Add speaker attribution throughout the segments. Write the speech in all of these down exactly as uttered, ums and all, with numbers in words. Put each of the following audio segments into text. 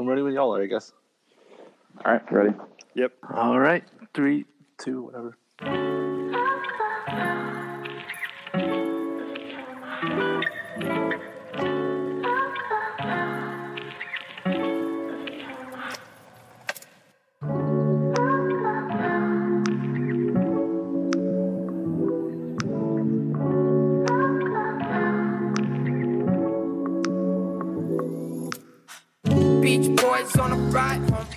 Speaker 1: I'm ready when y'all are, I guess.
Speaker 2: All right, ready?
Speaker 3: Yep.
Speaker 1: All right. Three, two, whatever.
Speaker 4: Beach Boys on a ride home.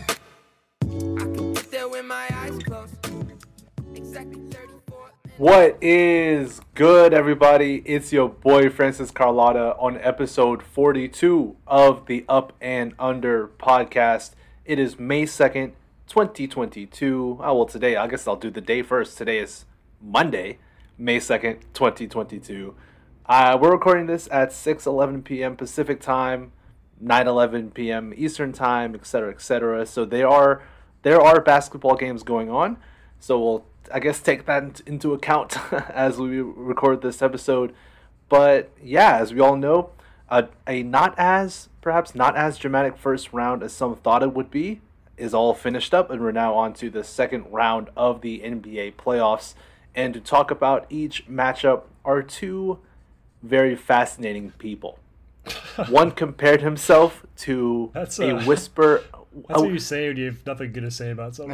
Speaker 4: I can get there with my eyes closed. Exactly thirty-four minutes.
Speaker 1: What is good, everybody? It's your boy Francis Carlotta on episode forty-two of the Up and Under podcast. It is May second, twenty twenty-two. Oh, well, today, I guess I'll do the day first. Today is Monday, May second, twenty twenty-two. Uh, we're recording this at six eleven p.m. Pacific time, nine eleven p.m. Eastern time, et cetera, et cetera. So there are there are basketball games going on. So we'll, I guess, take that into account as we record this episode. But yeah, as we all know, a, a not as, perhaps not as dramatic first round as some thought it would be is all finished up, and we're now on to the second round of the N B A playoffs. And to talk about each matchup are two very fascinating people. One compared himself to
Speaker 3: That's
Speaker 1: a
Speaker 3: a-
Speaker 1: whisper.
Speaker 3: That's
Speaker 1: oh,
Speaker 3: what you say when you have nothing good to say about someone.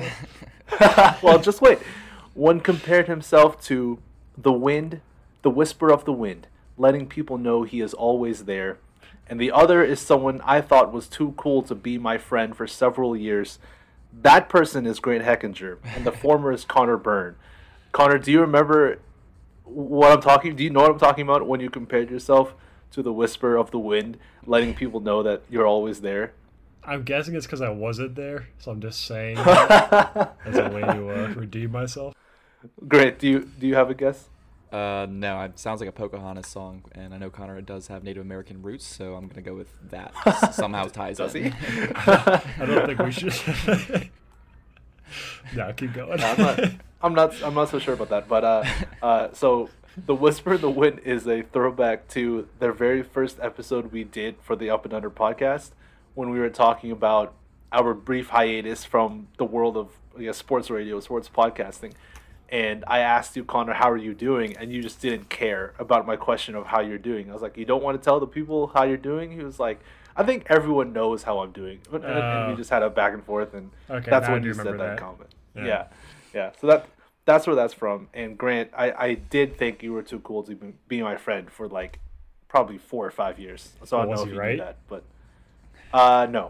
Speaker 1: well, just wait. One compared himself to the wind, the whisper of the wind, letting people know he is always there. And the other is someone I thought was too cool to be my friend for several years. That person is Grant Heckinger, and the former is Connor Byrne. Connor, do you remember what I'm talking? Do you know what I'm talking about when you compared yourself to the whisper of the wind, letting people know that you're always there?
Speaker 3: I'm guessing it's because I wasn't there, so I'm just saying that as a way to uh, redeem myself.
Speaker 1: Grant, do you do you have a guess?
Speaker 2: Uh, no, it sounds like a Pocahontas song, and I know Connor does have Native American roots, so I'm gonna go with that. S- Somehow ties
Speaker 1: Does
Speaker 2: in.
Speaker 1: he?
Speaker 3: I don't think we should. No, keep going.
Speaker 1: I'm not. I'm not. I'm not so sure about that. But uh, uh, so the Whisper in the Wind is a throwback to their very first episode we did for the Up and Under podcast, when we were talking about our brief hiatus from the world of, I guess, sports radio, sports podcasting. And I asked you, Connor, how are you doing? And you just didn't care about my question of how you're doing. I was like, you don't want to tell the people how you're doing? He was like, I think everyone knows how I'm doing. And, and
Speaker 3: Oh.
Speaker 1: we just had a back and forth, and
Speaker 3: Okay,
Speaker 1: that's
Speaker 3: now I
Speaker 1: when
Speaker 3: do
Speaker 1: you said
Speaker 3: remember
Speaker 1: that,
Speaker 3: that.
Speaker 1: comment.
Speaker 3: Yeah.
Speaker 1: Yeah. yeah, So that that's where that's from. And Grant, I, I did think you were too cool to be, be my friend for like probably four or five years. So I don't
Speaker 3: Was
Speaker 1: know
Speaker 3: he
Speaker 1: if you
Speaker 3: right?
Speaker 1: knew that, but uh, no,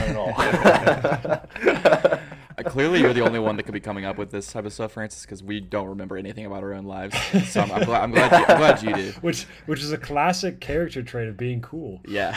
Speaker 1: not at all.
Speaker 2: Uh, clearly, you're the only one that could be coming up with this type of stuff, Francis, because we don't remember anything about our own lives. So I'm, I'm glad. I'm glad. You, I'm glad you do.
Speaker 3: Which, which is a classic character trait of being cool.
Speaker 2: Yeah.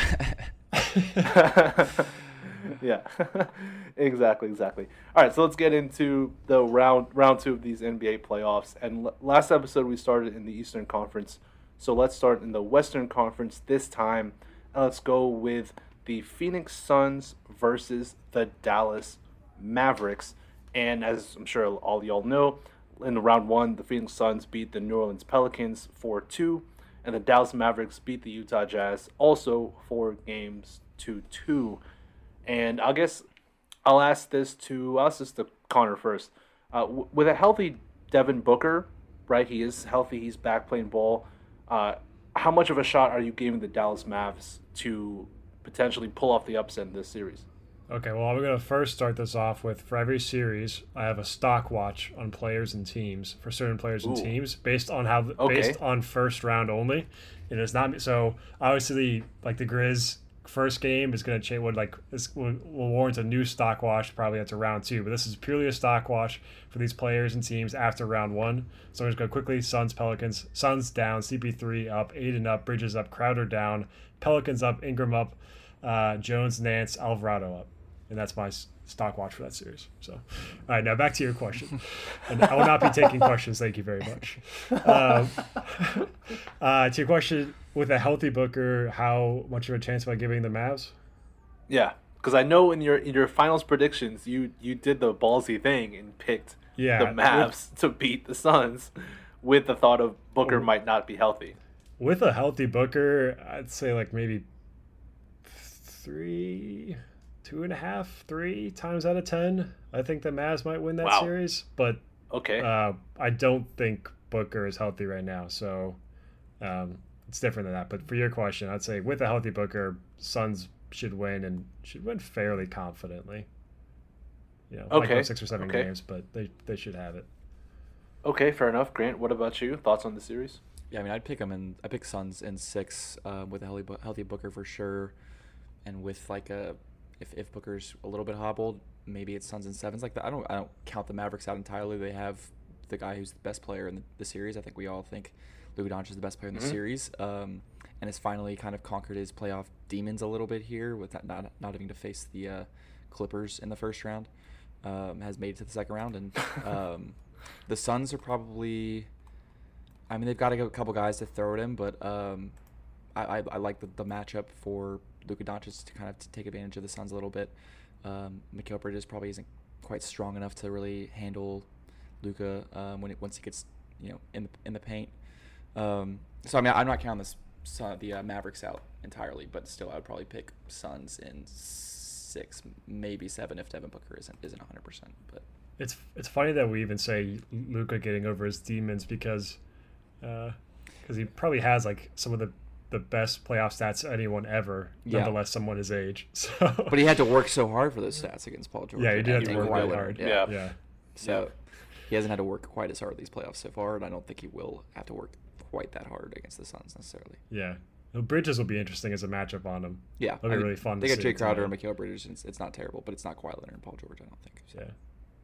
Speaker 1: yeah, exactly, exactly. All right, so let's get into the round round two of these N B A playoffs. And l- last episode we started in the Eastern Conference, so let's start in the Western Conference this time. And let's go with the Phoenix Suns versus the Dallas Mavericks. And as I'm sure all y'all know, in round one, the Phoenix Suns beat the New Orleans Pelicans four two, and the Dallas Mavericks beat the Utah Jazz also four games to two. And I guess I'll ask this to I'll ask this to Connor first. Uh, w- with a healthy Devin Booker, right? He is healthy. He's back playing ball. Uh, how much of a shot are you giving the Dallas Mavs to potentially pull off the upset in this series?
Speaker 3: Okay, well, I'm going to first start this off with, for every series, I have a stock watch on players and teams, for certain players and
Speaker 1: Ooh.
Speaker 3: teams, based on how,
Speaker 1: Okay.
Speaker 3: based on first round only. It is not, so obviously, like the Grizz first game is going to change, what like, this will, will warrant a new stock watch, probably into round two, but this is purely a stock watch for these players and teams after round one. So I'm just going to quickly, Suns, Pelicans, Suns down, C P three up, Aiden up, Bridges up, Crowder down, Pelicans up, Ingram up, uh, Jones, Nance, Alvarado up. And that's my s- stock watch for that series. So, all right, now back to your question. And I will not be taking questions. Thank you very much. Um, uh, to your question, with a healthy Booker, how much of a chance am I giving the Mavs?
Speaker 1: Yeah, because I know in your in your finals predictions, you you did the ballsy thing and picked
Speaker 3: Yeah,
Speaker 1: the Mavs to beat the Suns, with the thought of Booker
Speaker 3: Oh.
Speaker 1: might not be healthy.
Speaker 3: With a healthy Booker, I'd say like maybe three, two and a half, three times out of ten, I think the Mavs might win that
Speaker 1: Wow.
Speaker 3: series. But
Speaker 1: Okay.
Speaker 3: uh, I don't think Booker is healthy right now, so um, it's different than that. But for your question, I'd say with a healthy Booker, Suns should win and should win fairly confidently. You know, might go
Speaker 1: Okay,
Speaker 3: six or seven
Speaker 1: okay.
Speaker 3: games, but they they should have it.
Speaker 1: Okay, fair enough. Grant, what about you? Thoughts on the series?
Speaker 2: Yeah, I mean, I'd pick them in. I pick Suns in six uh, with a healthy, Bu- healthy Booker for sure, and with like a if, if Booker's a little bit hobbled, maybe it's Suns in sevens. Like that. I don't I don't count the Mavericks out entirely. They have the guy who's the best player in the, the series. I think we all think Luka Doncic is the best player in the
Speaker 1: Mhm.
Speaker 2: series, um, and has finally kind of conquered his playoff demons a little bit here with that not not having to face the uh, Clippers in the first round. Um, has made it to the second round, and um, the Suns are probably. I mean, they've got a couple guys to throw at him, but um, I, I, I like the, the matchup for Luka Doncic to kind of to take advantage of the Suns a little bit. Um, Mikal Bridges probably isn't quite strong enough to really handle Luka um, when it, once he gets you know in the in the paint. Um, so I mean, I'm not counting this Sun, the uh, Mavericks out entirely, but still, I would probably pick Suns in six, maybe seven if Devin Booker isn't isn't one hundred percent. But
Speaker 3: It's it's funny that we even say Luka getting over his demons because because he probably has like some of the, the best playoff stats anyone ever.
Speaker 2: Yeah.
Speaker 3: Nonetheless, someone his age. So
Speaker 2: but he had to work so hard for those stats against Paul George.
Speaker 3: Yeah, he
Speaker 2: and
Speaker 3: did have to
Speaker 2: Jake
Speaker 3: work
Speaker 2: Kawhi
Speaker 3: really
Speaker 2: Leonard.
Speaker 3: hard.
Speaker 2: Yeah.
Speaker 1: Yeah.
Speaker 3: yeah,
Speaker 2: So he hasn't had to work quite as hard these playoffs so far, and I don't think he will have to work quite that hard against the Suns necessarily.
Speaker 3: yeah. Well, Bridges will be interesting as a matchup on him.
Speaker 2: Yeah,
Speaker 3: It'll be
Speaker 2: I mean,
Speaker 3: really fun
Speaker 2: They
Speaker 3: to
Speaker 2: got
Speaker 3: see
Speaker 2: Jay Crowder and
Speaker 3: tonight.
Speaker 2: Mikal Bridges, and it's, it's not terrible, but it's not Kawhi Leonard and Paul George. I don't think. So.
Speaker 3: Yeah.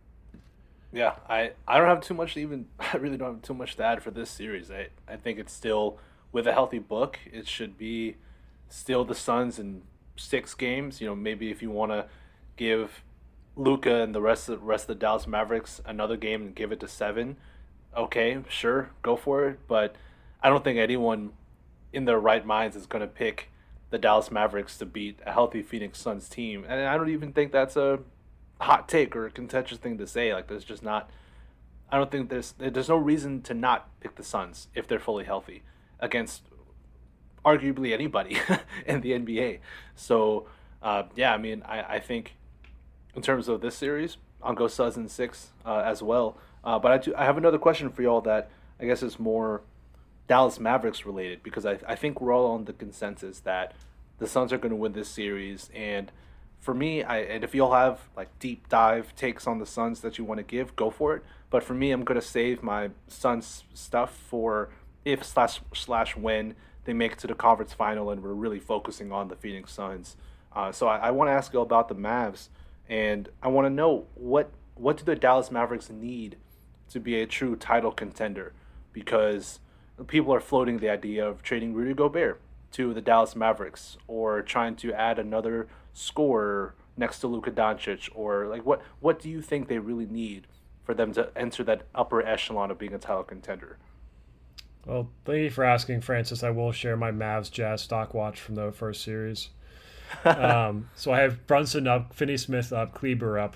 Speaker 1: Yeah, I, I don't have too much to even I really don't have too much to add for this series. I, I think it's still with a healthy book, it should be still the Suns in six games. You know, maybe if you want to give Luka and the rest of rest of the Dallas Mavericks another game and give it to seven, okay, sure, go for it. But I don't think anyone in their right minds is going to pick the Dallas Mavericks to beat a healthy Phoenix Suns team, and I don't even think that's a hot take or a contentious thing to say. Like, there's just not. I don't think there's there's no reason to not pick the Suns if they're fully healthy against arguably anybody in the N B A. So uh, yeah, I mean, I, I think in terms of this series, I'll go Suns in six uh, as well. Uh, but I do I have another question for y'all that I guess is more Dallas Mavericks related, because I I think we're all on the consensus that the Suns are going to win this series. And for me, I and if y'all have like deep dive takes on the Suns that you want to give, go for it. But for me, I'm going to save my Suns stuff for if slash slash when they make it to the conference final and we're really focusing on the Phoenix Suns. Uh, so I, I want to ask you about the Mavs, and I want to know what what do the Dallas Mavericks need to be a true title contender? Because people are floating the idea of trading Rudy Gobert to the Dallas Mavericks, or trying to add another scorer next to Luka Doncic, or like what what do you think they really need for them to enter that upper echelon of being a title contender?
Speaker 3: Well, thank you for asking, Francis. I will share my Mavs Jazz stock watch from the first series. um, so I have Brunson up, Finney Smith up, Kleber up,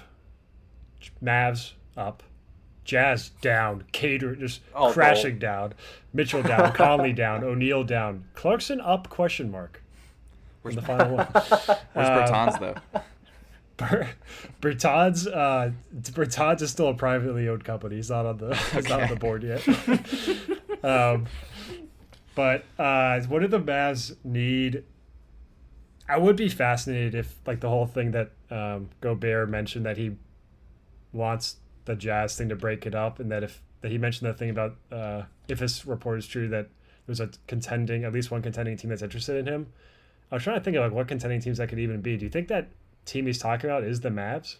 Speaker 3: Mavs up, Jazz down, Cater just
Speaker 1: Oh,
Speaker 3: crashing down, Mitchell down, Conley down, O'Neal down, Clarkson up? Question mark. In the final one.
Speaker 2: Where's
Speaker 3: Um,
Speaker 2: Bertans though?
Speaker 3: Ber- Bertans, uh, Bertans is still a privately owned company. He's not on the he's not on the board yet. um, but uh, what do the Mavs need? I would be fascinated if, like, the whole thing that um, Gobert mentioned, that he wants the Jazz thing to break it up, and that if that he mentioned that thing about uh, if this report is true, that there's a contending, at least one contending team that's interested in him. I was trying to think of like what contending teams that could even be. Do you think that team he's talking about is the Mavs?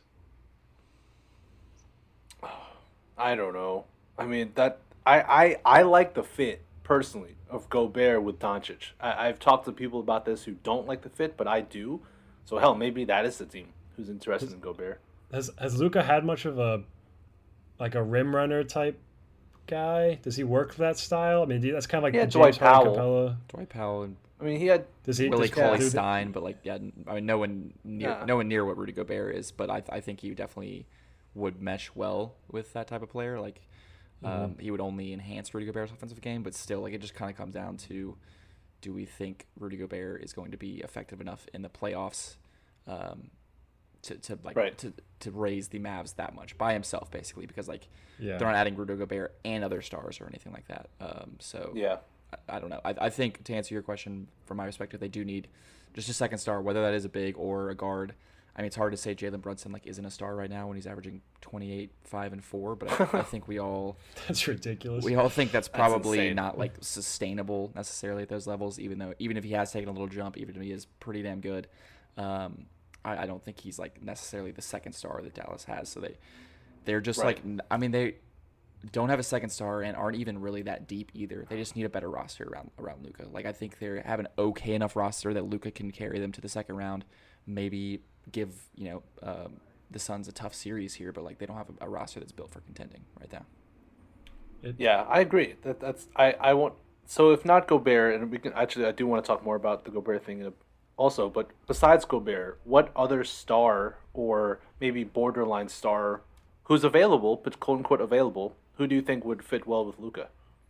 Speaker 1: I don't know. I mean, that I, I, I like the fit personally of Gobert with Doncic. I, I've talked to people about this who don't like the fit, but I do. So hell, maybe that is the team who's interested in Gobert.
Speaker 3: Has has Luka had much of a like a rim runner type guy? Does he work for that style? I mean, that's kind of like
Speaker 1: Yeah,
Speaker 3: the
Speaker 1: Dwight
Speaker 3: James Harden
Speaker 1: Powell.
Speaker 3: Capella.
Speaker 2: Dwight Powell and
Speaker 1: I mean, he had
Speaker 3: Does he?
Speaker 2: Willie
Speaker 3: does,
Speaker 2: Cauley
Speaker 3: do-
Speaker 2: Stein, but like yeah, I mean no one near
Speaker 1: Yeah.
Speaker 2: no one near what Rudy Gobert is, but I I think he definitely would mesh well with that type of player. Like um, he would only enhance Rudy Gobert's offensive game, but still, like it just kind of comes down to, do we think Rudy Gobert is going to be effective enough in the playoffs, um, to, to like
Speaker 1: Right.
Speaker 2: to, to raise the Mavs that much by himself, basically, because like
Speaker 3: Yeah.
Speaker 2: they're not adding Rudy Gobert and other stars or anything like that. Um, so
Speaker 1: Yeah.
Speaker 2: I, I don't know. I, I think to answer your question, from my perspective, they do need just a second star, whether that is a big or a guard. I mean, it's hard to say Jalen Brunson like isn't a star right now when he's averaging twenty-eight, five, and four. But I, I think we all
Speaker 3: That's ridiculous.
Speaker 2: we all think that's probably
Speaker 1: insane.
Speaker 2: not like sustainable necessarily at those levels. Even though even if he has taken a little jump, even if he is pretty damn good, um, I, I don't think he's like necessarily the second star that Dallas has. So they they're just
Speaker 1: Right.
Speaker 2: like n- I mean they don't have a second star and aren't even really that deep either. They just need a better roster around around Luka. Like I think they have an okay enough roster that Luka can carry them to the second round. Maybe give you know um, the Suns a tough series here, but like they don't have a, a roster that's built for contending right now.
Speaker 1: Yeah, I agree. That that's I I want. So if not Gobert, and we can actually, I do want to talk more about the Gobert thing uh, also. But besides Gobert, what other star or maybe borderline star who's available, but quote unquote available, who do you think would fit well with Luka?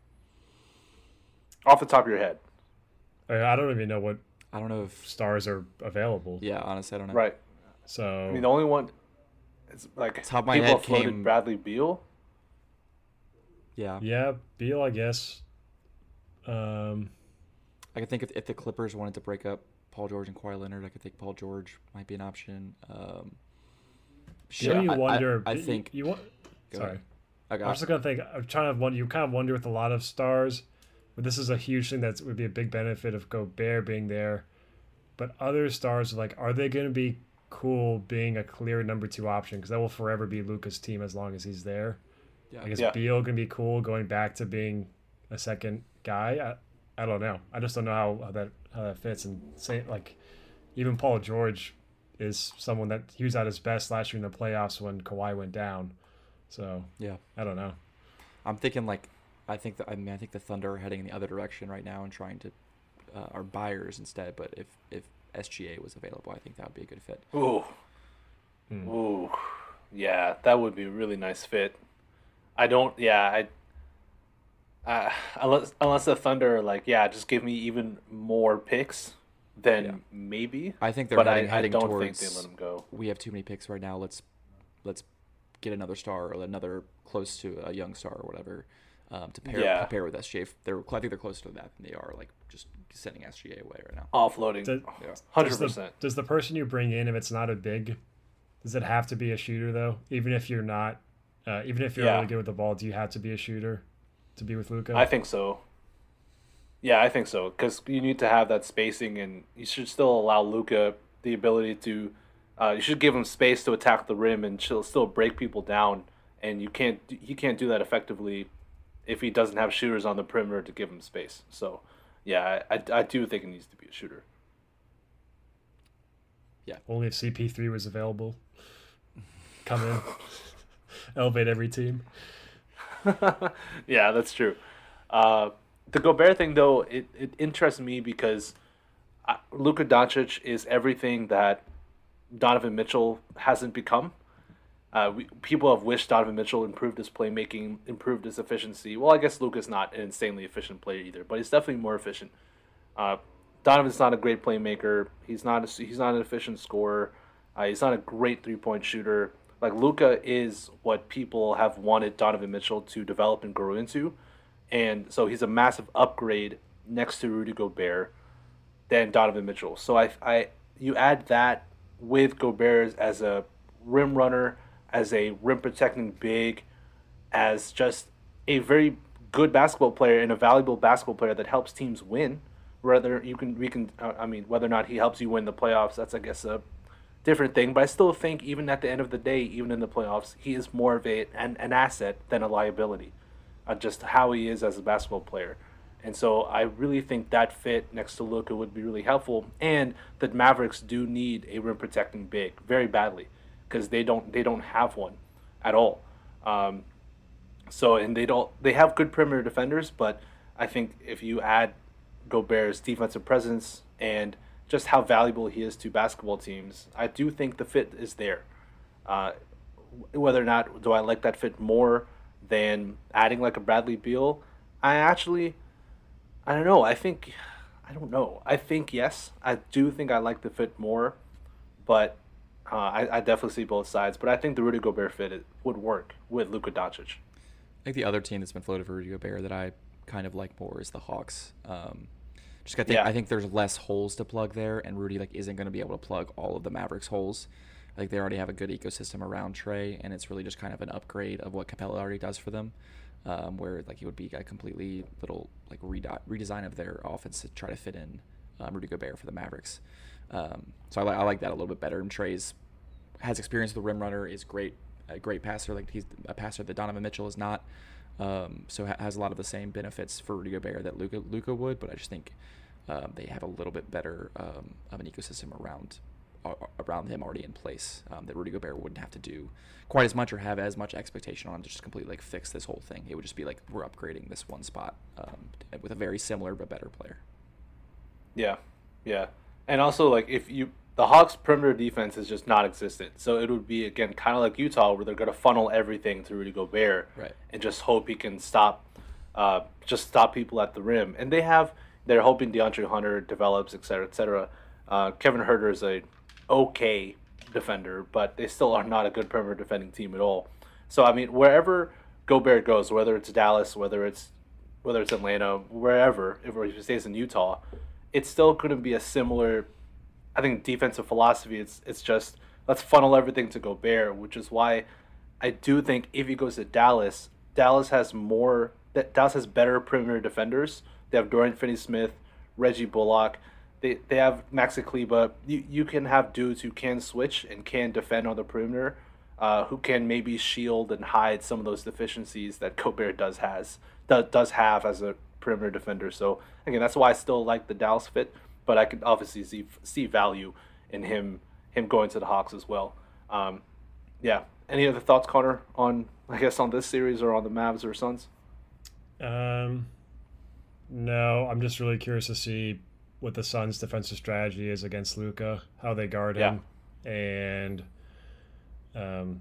Speaker 1: Off the top of your head,
Speaker 3: I I don't even know what
Speaker 2: I don't know if
Speaker 3: stars are available.
Speaker 2: yeah, honestly, I don't know.
Speaker 1: right?
Speaker 3: So
Speaker 1: I mean, the only one is like
Speaker 2: Top of my
Speaker 1: people
Speaker 2: head
Speaker 1: have floated
Speaker 2: came-
Speaker 1: Bradley Beal.
Speaker 2: Yeah,
Speaker 3: yeah, Beal, I guess. Um,
Speaker 2: I could think if, if the Clippers wanted to break up Paul George and Kawhi Leonard, I could think Paul George might be an option. Um,
Speaker 3: you know,
Speaker 2: shit,
Speaker 3: you
Speaker 2: I- I-
Speaker 3: wonder.
Speaker 2: I,
Speaker 3: you-
Speaker 2: think.
Speaker 3: you, want.
Speaker 2: Go
Speaker 3: Sorry.
Speaker 2: ahead. I
Speaker 3: I'm
Speaker 2: got.
Speaker 3: just gonna think. I'm trying to wonder. You kind of wonder with a lot of stars, but this is a huge thing that would be a big benefit of Gobert being there. But other stars, like, are they going to be cool being a clear number two option? Because that will forever be Luka's team as long as he's there.
Speaker 2: Yeah.
Speaker 3: I guess
Speaker 1: Yeah.
Speaker 3: Beal can be cool going back to being a second guy. I, I don't know. I just don't know how, how that how that fits. And say like, even Paul George is someone that he was at his best last year in the playoffs when Kawhi went down. So
Speaker 2: Yeah.
Speaker 3: I don't know.
Speaker 2: I'm thinking like, I think the, I mean I think the Thunder are heading in the other direction right now and trying to uh, are buyers instead. But if if S G A was available, I think that would be a good fit.
Speaker 1: Ooh,
Speaker 3: Hmm.
Speaker 1: ooh, yeah, that would be a really nice fit. I don't. Yeah, I. Uh, unless unless the Thunder are like, yeah, just give me even more picks, then
Speaker 2: Yeah.
Speaker 1: maybe.
Speaker 2: I think they're
Speaker 1: But
Speaker 2: heading,
Speaker 1: I, I
Speaker 2: heading
Speaker 1: don't
Speaker 2: towards.
Speaker 1: think they let him go.
Speaker 2: We have too many picks right now. Let's let's get another star or another close to a young star or whatever um, to pair
Speaker 1: Yeah.
Speaker 2: pair with S G A. They're I think they're closer to that than they are like just sending S G A away right now.
Speaker 1: Offloading,
Speaker 3: Does-
Speaker 2: Yeah.
Speaker 1: hundred
Speaker 3: Does the,
Speaker 1: percent.
Speaker 3: does the person you bring in, if it's not a big, does it have to be a shooter though? Even if you're not, uh, even if you're
Speaker 1: Yeah.
Speaker 3: really good with the ball, do you have to be a shooter to be with Luka?
Speaker 1: I think so. Yeah, I think so because you need to have that spacing, and you should still allow Luca the ability to. Uh, you should give him space to attack the rim and still still break people down, and you can't. He can't do that effectively if he doesn't have shooters on the perimeter to give him space. So, yeah, I, I, I do think it needs to be a shooter.
Speaker 3: Only if C P three was available. Come in, elevate every team.
Speaker 1: Yeah, that's true. Uh, the Gobert thing, though, it, it interests me because uh, Luka Doncic is everything that Donovan Mitchell hasn't become. Uh, we, people have wished Donovan Mitchell improved his playmaking, improved his efficiency. Well, I guess Luka's not an insanely efficient player either, but he's definitely more efficient. Uh, Donovan's not a great playmaker. He's not a, he's not an efficient scorer. Uh, he's not a great three point shooter. Like Luka is what people have wanted Donovan Mitchell to develop and grow into, and so he's a massive upgrade next to Rudy Gobert than Donovan Mitchell. So I, I, you add that with Gobert as a rim runner, as a rim protecting big, as just a very good basketball player and a valuable basketball player that helps teams win. Whether you can, we can, uh, I mean, whether or not he helps you win the playoffs, that's I guess a different thing. But I still think even at the end of the day, even in the playoffs, he is more of a an, an asset than a liability. Uh, just how he is as a basketball player. And so I really think that fit next to Luka would be really helpful. And the Mavericks do need a rim protecting big very badly because they don't they don't have one at all. Um, so and they don't they have good perimeter defenders, but I think if you add Gobert's defensive presence and just how valuable he is to basketball teams, I do think the fit is there. Uh, whether or not do I like that fit more than adding like a Bradley Beal, I actually, I don't know. I think, I don't know. I think yes. I do think I like the fit more, but Uh, I, I definitely see both sides, but I think the Rudy Gobert fit it would work with Luka Doncic.
Speaker 2: I think the other team that's been floated for Rudy Gobert that I kind of like more is the Hawks. Um, just I think
Speaker 1: Yeah.
Speaker 2: I think there's less holes to plug there, and Rudy like isn't going to be able to plug all of the Mavericks' holes. I think they already have a good ecosystem around Trey, and it's really just kind of an upgrade of what Capella already does for them, um, where like it would be a completely little like rede- redesign of their offense to try to fit in um, Rudy Gobert for the Mavericks. Um, so I, li- I like that a little bit better. And Trey's has experience with the rim runner, is great, a great passer. Like he's a passer that Donovan Mitchell is not. Um, so ha- has a lot of the same benefits for Rudy Gobert that Luka Luka would, but I just think um, they have a little bit better um, of an ecosystem around uh, around him already in place um, that Rudy Gobert wouldn't have to do quite as much or have as much expectation on to just completely like fix this whole thing. It would just be like we're upgrading this one spot um, with a very similar but better player.
Speaker 1: Yeah, yeah, and also like if you the Hawks' perimeter defense is just not existent, so it would be again kind of like Utah, where they're going to funnel everything to Rudy Gobert,
Speaker 2: Right.
Speaker 1: and just hope he can stop, uh, just stop people at the rim. And they have, they're hoping DeAndre Hunter develops, et cetera, et cetera. Uh, Kevin Huerter is a okay defender, but they still are not a good perimeter defending team at all. So I mean, wherever Gobert goes, whether it's Dallas, whether it's whether it's Atlanta, wherever, if he stays in Utah, it's still going to be a similar, I think, defensive philosophy. It's it's just let's funnel everything to Gobert, which is why I do think if he goes to Dallas, Dallas has more. That Dallas has better perimeter defenders. They have Dorian Finney-Smith, Reggie Bullock. They they have Maxi Kleber. You you can have dudes who can switch and can defend on the perimeter, uh, who can maybe shield and hide some of those deficiencies that Gobert does has does does have as a perimeter defender. So again, that's why I still like the Dallas fit. But I could obviously see see value in him him going to the Hawks as well. Um, yeah. Any other thoughts, Connor, on I guess on this series or on the Mavs or Suns?
Speaker 3: Um, no, I'm just really curious to see what the Suns' defensive strategy is against Luka, how they guard him, and um,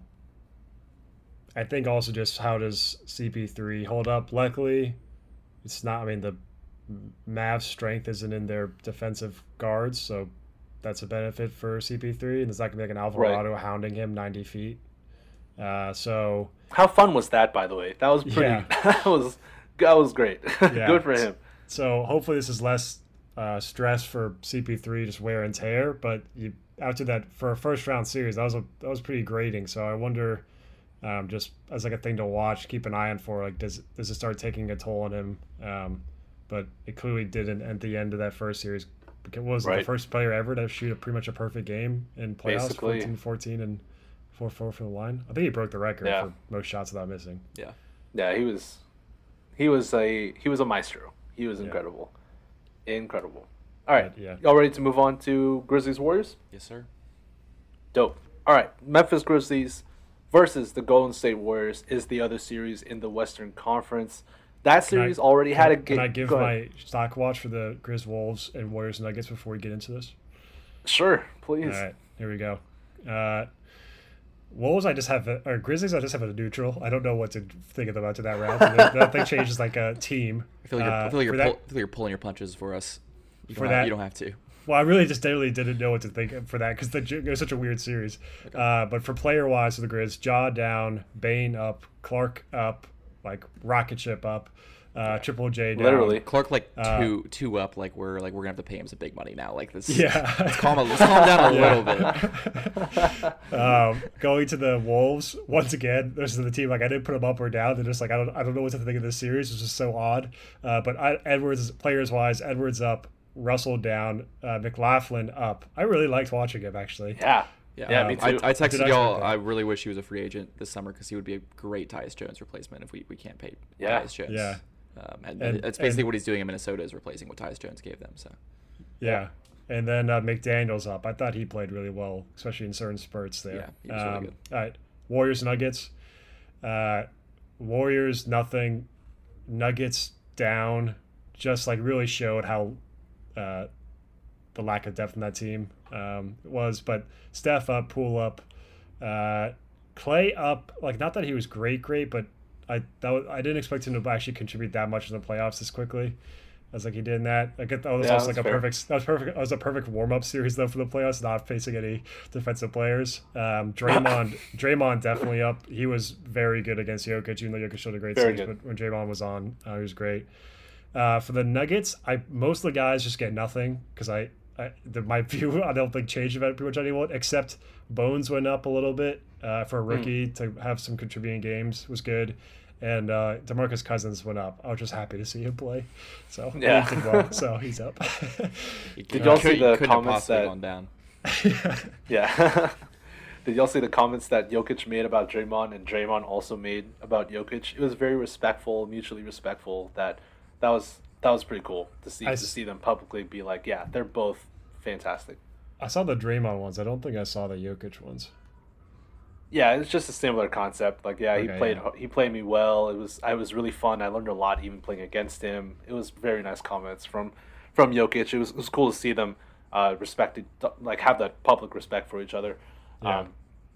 Speaker 3: I think also just how does C P three hold up. Luckily, it's not. I mean the Mavs' strength isn't in their defensive guards, so that's a benefit for C P three, and it's not gonna be like an Alvarado right. hounding him ninety feet. Uh, so
Speaker 1: how fun was that, by the way? That was pretty. Yeah. that was that was great. Yeah. Good for him.
Speaker 3: So hopefully this is less uh, stress for C P three, just wear and tear. But you after that for a first round series, that was a that was pretty grating. So I wonder, um, just as like a thing to watch, keep an eye on for like does does it start taking a toll on him? Um, but it clearly didn't at the end of that first series. Because was right. the first player ever to shoot a pretty much a perfect game in playoffs, Basically. fourteen fourteen and four four from the line. I think he broke the record yeah. for most shots without missing.
Speaker 2: Yeah,
Speaker 1: yeah, he was, he was a he was a maestro. He was incredible, yeah. incredible. All right, yeah. Y'all ready to move on to Grizzlies Warriors?
Speaker 2: Yes, sir.
Speaker 1: Dope. All right, Memphis Grizzlies versus the Golden State Warriors is the other series in the Western Conference. That series
Speaker 3: I,
Speaker 1: already
Speaker 3: can,
Speaker 1: had a
Speaker 3: game. Can I give my stock watch for the Grizz Wolves and Warriors Nuggets before we get into this?
Speaker 1: Sure, please.
Speaker 3: All right, here we go. Uh, Wolves, I just have, a, or Grizzlies, I just have a neutral. I don't know what to think of them after that round. That thing changes like a team.
Speaker 2: I feel like you're, uh, I feel like you're, pull, I feel like you're pulling your punches for us. You
Speaker 3: for
Speaker 2: that,
Speaker 3: have,
Speaker 2: you don't have to.
Speaker 3: Well, I really just really didn't know what to think for that because it was such a weird series. Okay. Uh, but for player-wise for the Grizz, Jaw down, Bane up, Clark up, like rocket ship up. Uh, Triple J down.
Speaker 1: Literally,
Speaker 2: Clark like two uh, two up. Like we're like we're gonna have to pay him some big money now. Like this.
Speaker 3: Yeah.
Speaker 2: Let's calm let's calm down a little
Speaker 3: bit. um, going to the Wolves once again. This is the team. Like I didn't put them up or down. They're just like I don't I don't know what to think of this series. It's just so odd. Uh, but I, Edwards players wise, Edwards up, Russell down, uh, McLaughlin up. I really liked watching him actually.
Speaker 1: Yeah.
Speaker 2: Yeah,
Speaker 1: yeah um, me too.
Speaker 2: I, I texted y'all. I really wish he was a free agent this summer because he would be a great Tyus Jones replacement if we, we can't pay
Speaker 1: yeah.
Speaker 2: Tyus Jones.
Speaker 3: Yeah.
Speaker 2: Um, and, and that's basically and, what he's doing in Minnesota is replacing what Tyus Jones gave them. So,
Speaker 3: yeah, and then uh, McDaniel's up. I thought he played really well, especially in certain spurts there.
Speaker 2: Yeah, he was
Speaker 3: um,
Speaker 2: really good.
Speaker 3: All right, Warriors Nuggets. Uh, Warriors nothing, Nuggets down. Just like really showed how uh, the lack of depth in that team um, was. But Steph up, Poole up, uh, Clay up. Like not that he was great, great, but. I that was, I didn't expect him to actually contribute that much in the playoffs this quickly. as like he did in that. Like that was
Speaker 1: Yeah,
Speaker 3: also like
Speaker 1: that's
Speaker 3: a
Speaker 1: fair.
Speaker 3: perfect. That was perfect. That was a perfect warm up series though for the playoffs, not facing any defensive players. Um, Draymond, Draymond definitely up. He was very good against Jokic, even though Jokic showed a great
Speaker 1: Very
Speaker 3: series.
Speaker 1: good.
Speaker 3: But when Draymond was on, uh, he was great. Uh, for the Nuggets, I most of the guys just get nothing because I, I the, my view I don't think changed about pretty much anyone except Bones went up a little bit uh, for a rookie
Speaker 1: Hmm.
Speaker 3: to have some contributing games was good. And uh, DeMarcus Cousins went up. I was just happy to see him play. So
Speaker 1: Yeah.
Speaker 3: he did well. So he's up.
Speaker 2: You
Speaker 1: Did
Speaker 2: could-
Speaker 1: y'all
Speaker 2: you
Speaker 1: see
Speaker 2: could- you
Speaker 1: the
Speaker 2: couldn't have
Speaker 1: comments
Speaker 2: possibly
Speaker 1: that-
Speaker 2: gone down?
Speaker 3: yeah.
Speaker 1: Yeah. Did y'all see the comments that Jokic made about Draymond and Draymond also made about Jokic? It was very respectful, mutually respectful. That that was that was pretty cool to see
Speaker 3: I
Speaker 1: to
Speaker 3: s-
Speaker 1: see them publicly be like, yeah, they're both fantastic.
Speaker 3: I saw the Draymond ones. I don't think I saw the Jokic ones.
Speaker 1: Yeah, it's just a similar concept. Like, yeah, he
Speaker 3: Okay,
Speaker 1: played
Speaker 3: yeah.
Speaker 1: he played me well. It was I was really fun. I learned a lot even playing against him. It was very nice comments from from Jokic. It was it was cool to see them uh, respected, like have that public respect for each other.
Speaker 3: Yeah.
Speaker 1: Um,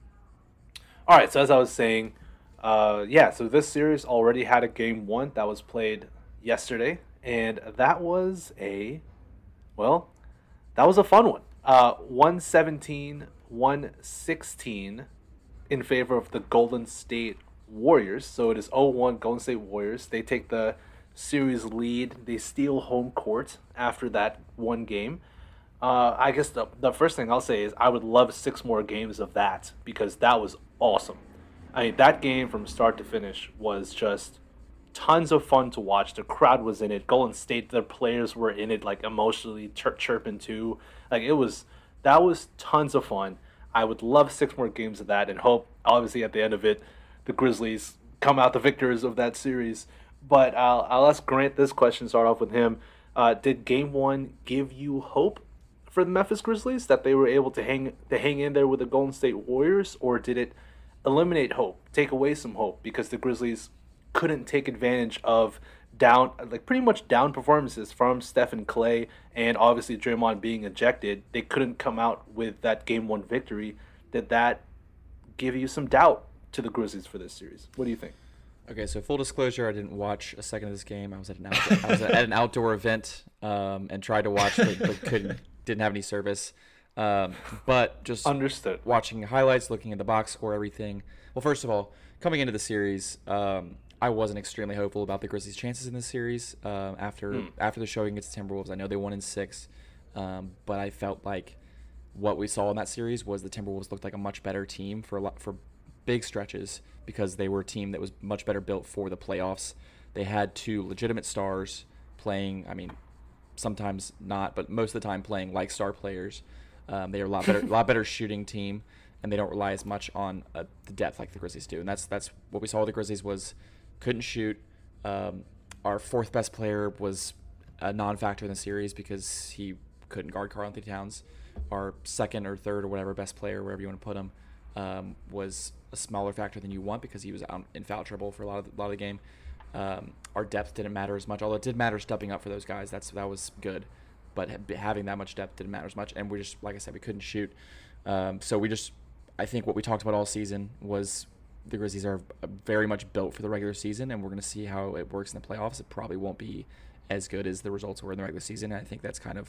Speaker 1: all right, so as I was saying, uh, yeah, so this series already had a game one that was played yesterday, and that was a, well, that was a fun one. Uh, one seventeen, one sixteen in favor of the Golden State Warriors. So it is oh one Golden State Warriors. They take the series lead. They steal home court after that one game. Uh, I guess the, the first thing I'll say is I would love six more games of that because that was awesome. I mean, that game from start to finish was just tons of fun to watch. The crowd was in it. Golden State, their players were in it, like emotionally chir- chirping too. Like it was, that was tons of fun. I would love six more games of that and hope, obviously, at the end of it, the Grizzlies come out the victors of that series. But I'll, I'll ask Grant this question, start off with him. Uh, did game one give you hope for the Memphis Grizzlies that they were able to hang to hang in there with the Golden State Warriors, or did it eliminate hope, take away some hope because the Grizzlies couldn't take advantage of down, like pretty much down performances from Steph and Clay, and obviously Draymond being ejected? They couldn't come out with that game one victory. Did that give you some doubt to the Grizzlies for this series? What do you think?
Speaker 2: Okay, so full disclosure, I didn't watch a second of this game. I was at an outdoor, I was at an outdoor event um, and tried to watch, but, but couldn't, didn't have any service. Um, but just
Speaker 1: Understood.
Speaker 2: watching highlights, looking at the box score, everything. Well, first of all, coming into the series, um, I wasn't extremely hopeful about the Grizzlies' chances in this series. Um, after
Speaker 1: Hmm.
Speaker 2: after the showing against the Timberwolves, I know they won in six, um, but I felt like what we saw in that series was the Timberwolves looked like a much better team for a lot, for big stretches because they were a team that was much better built for the playoffs. They had two legitimate stars playing. I mean, sometimes not, but most of the time playing like star players. Um, they are a lot better, a lot better shooting team, and they don't rely as much on uh, the depth like the Grizzlies do. And that's that's what we saw with the Grizzlies was couldn't shoot. Um, our fourth best player was a non-factor in the series because he couldn't guard Karl Anthony Towns. Our second or third or whatever best player, wherever you want to put him, um, was a smaller factor than you want because he was out in foul trouble for a lot of the, a lot of the game. Um, our depth didn't matter as much, although it did matter stepping up for those guys. That's that was good, but ha- having that much depth didn't matter as much. And we just, like I said, we couldn't shoot. Um, so we just, I think what we talked about all season was the Grizzlies are very much built for the regular season, and we're going to see how it works in the playoffs. It probably won't be as good as the results were in the regular season. And I think that's kind of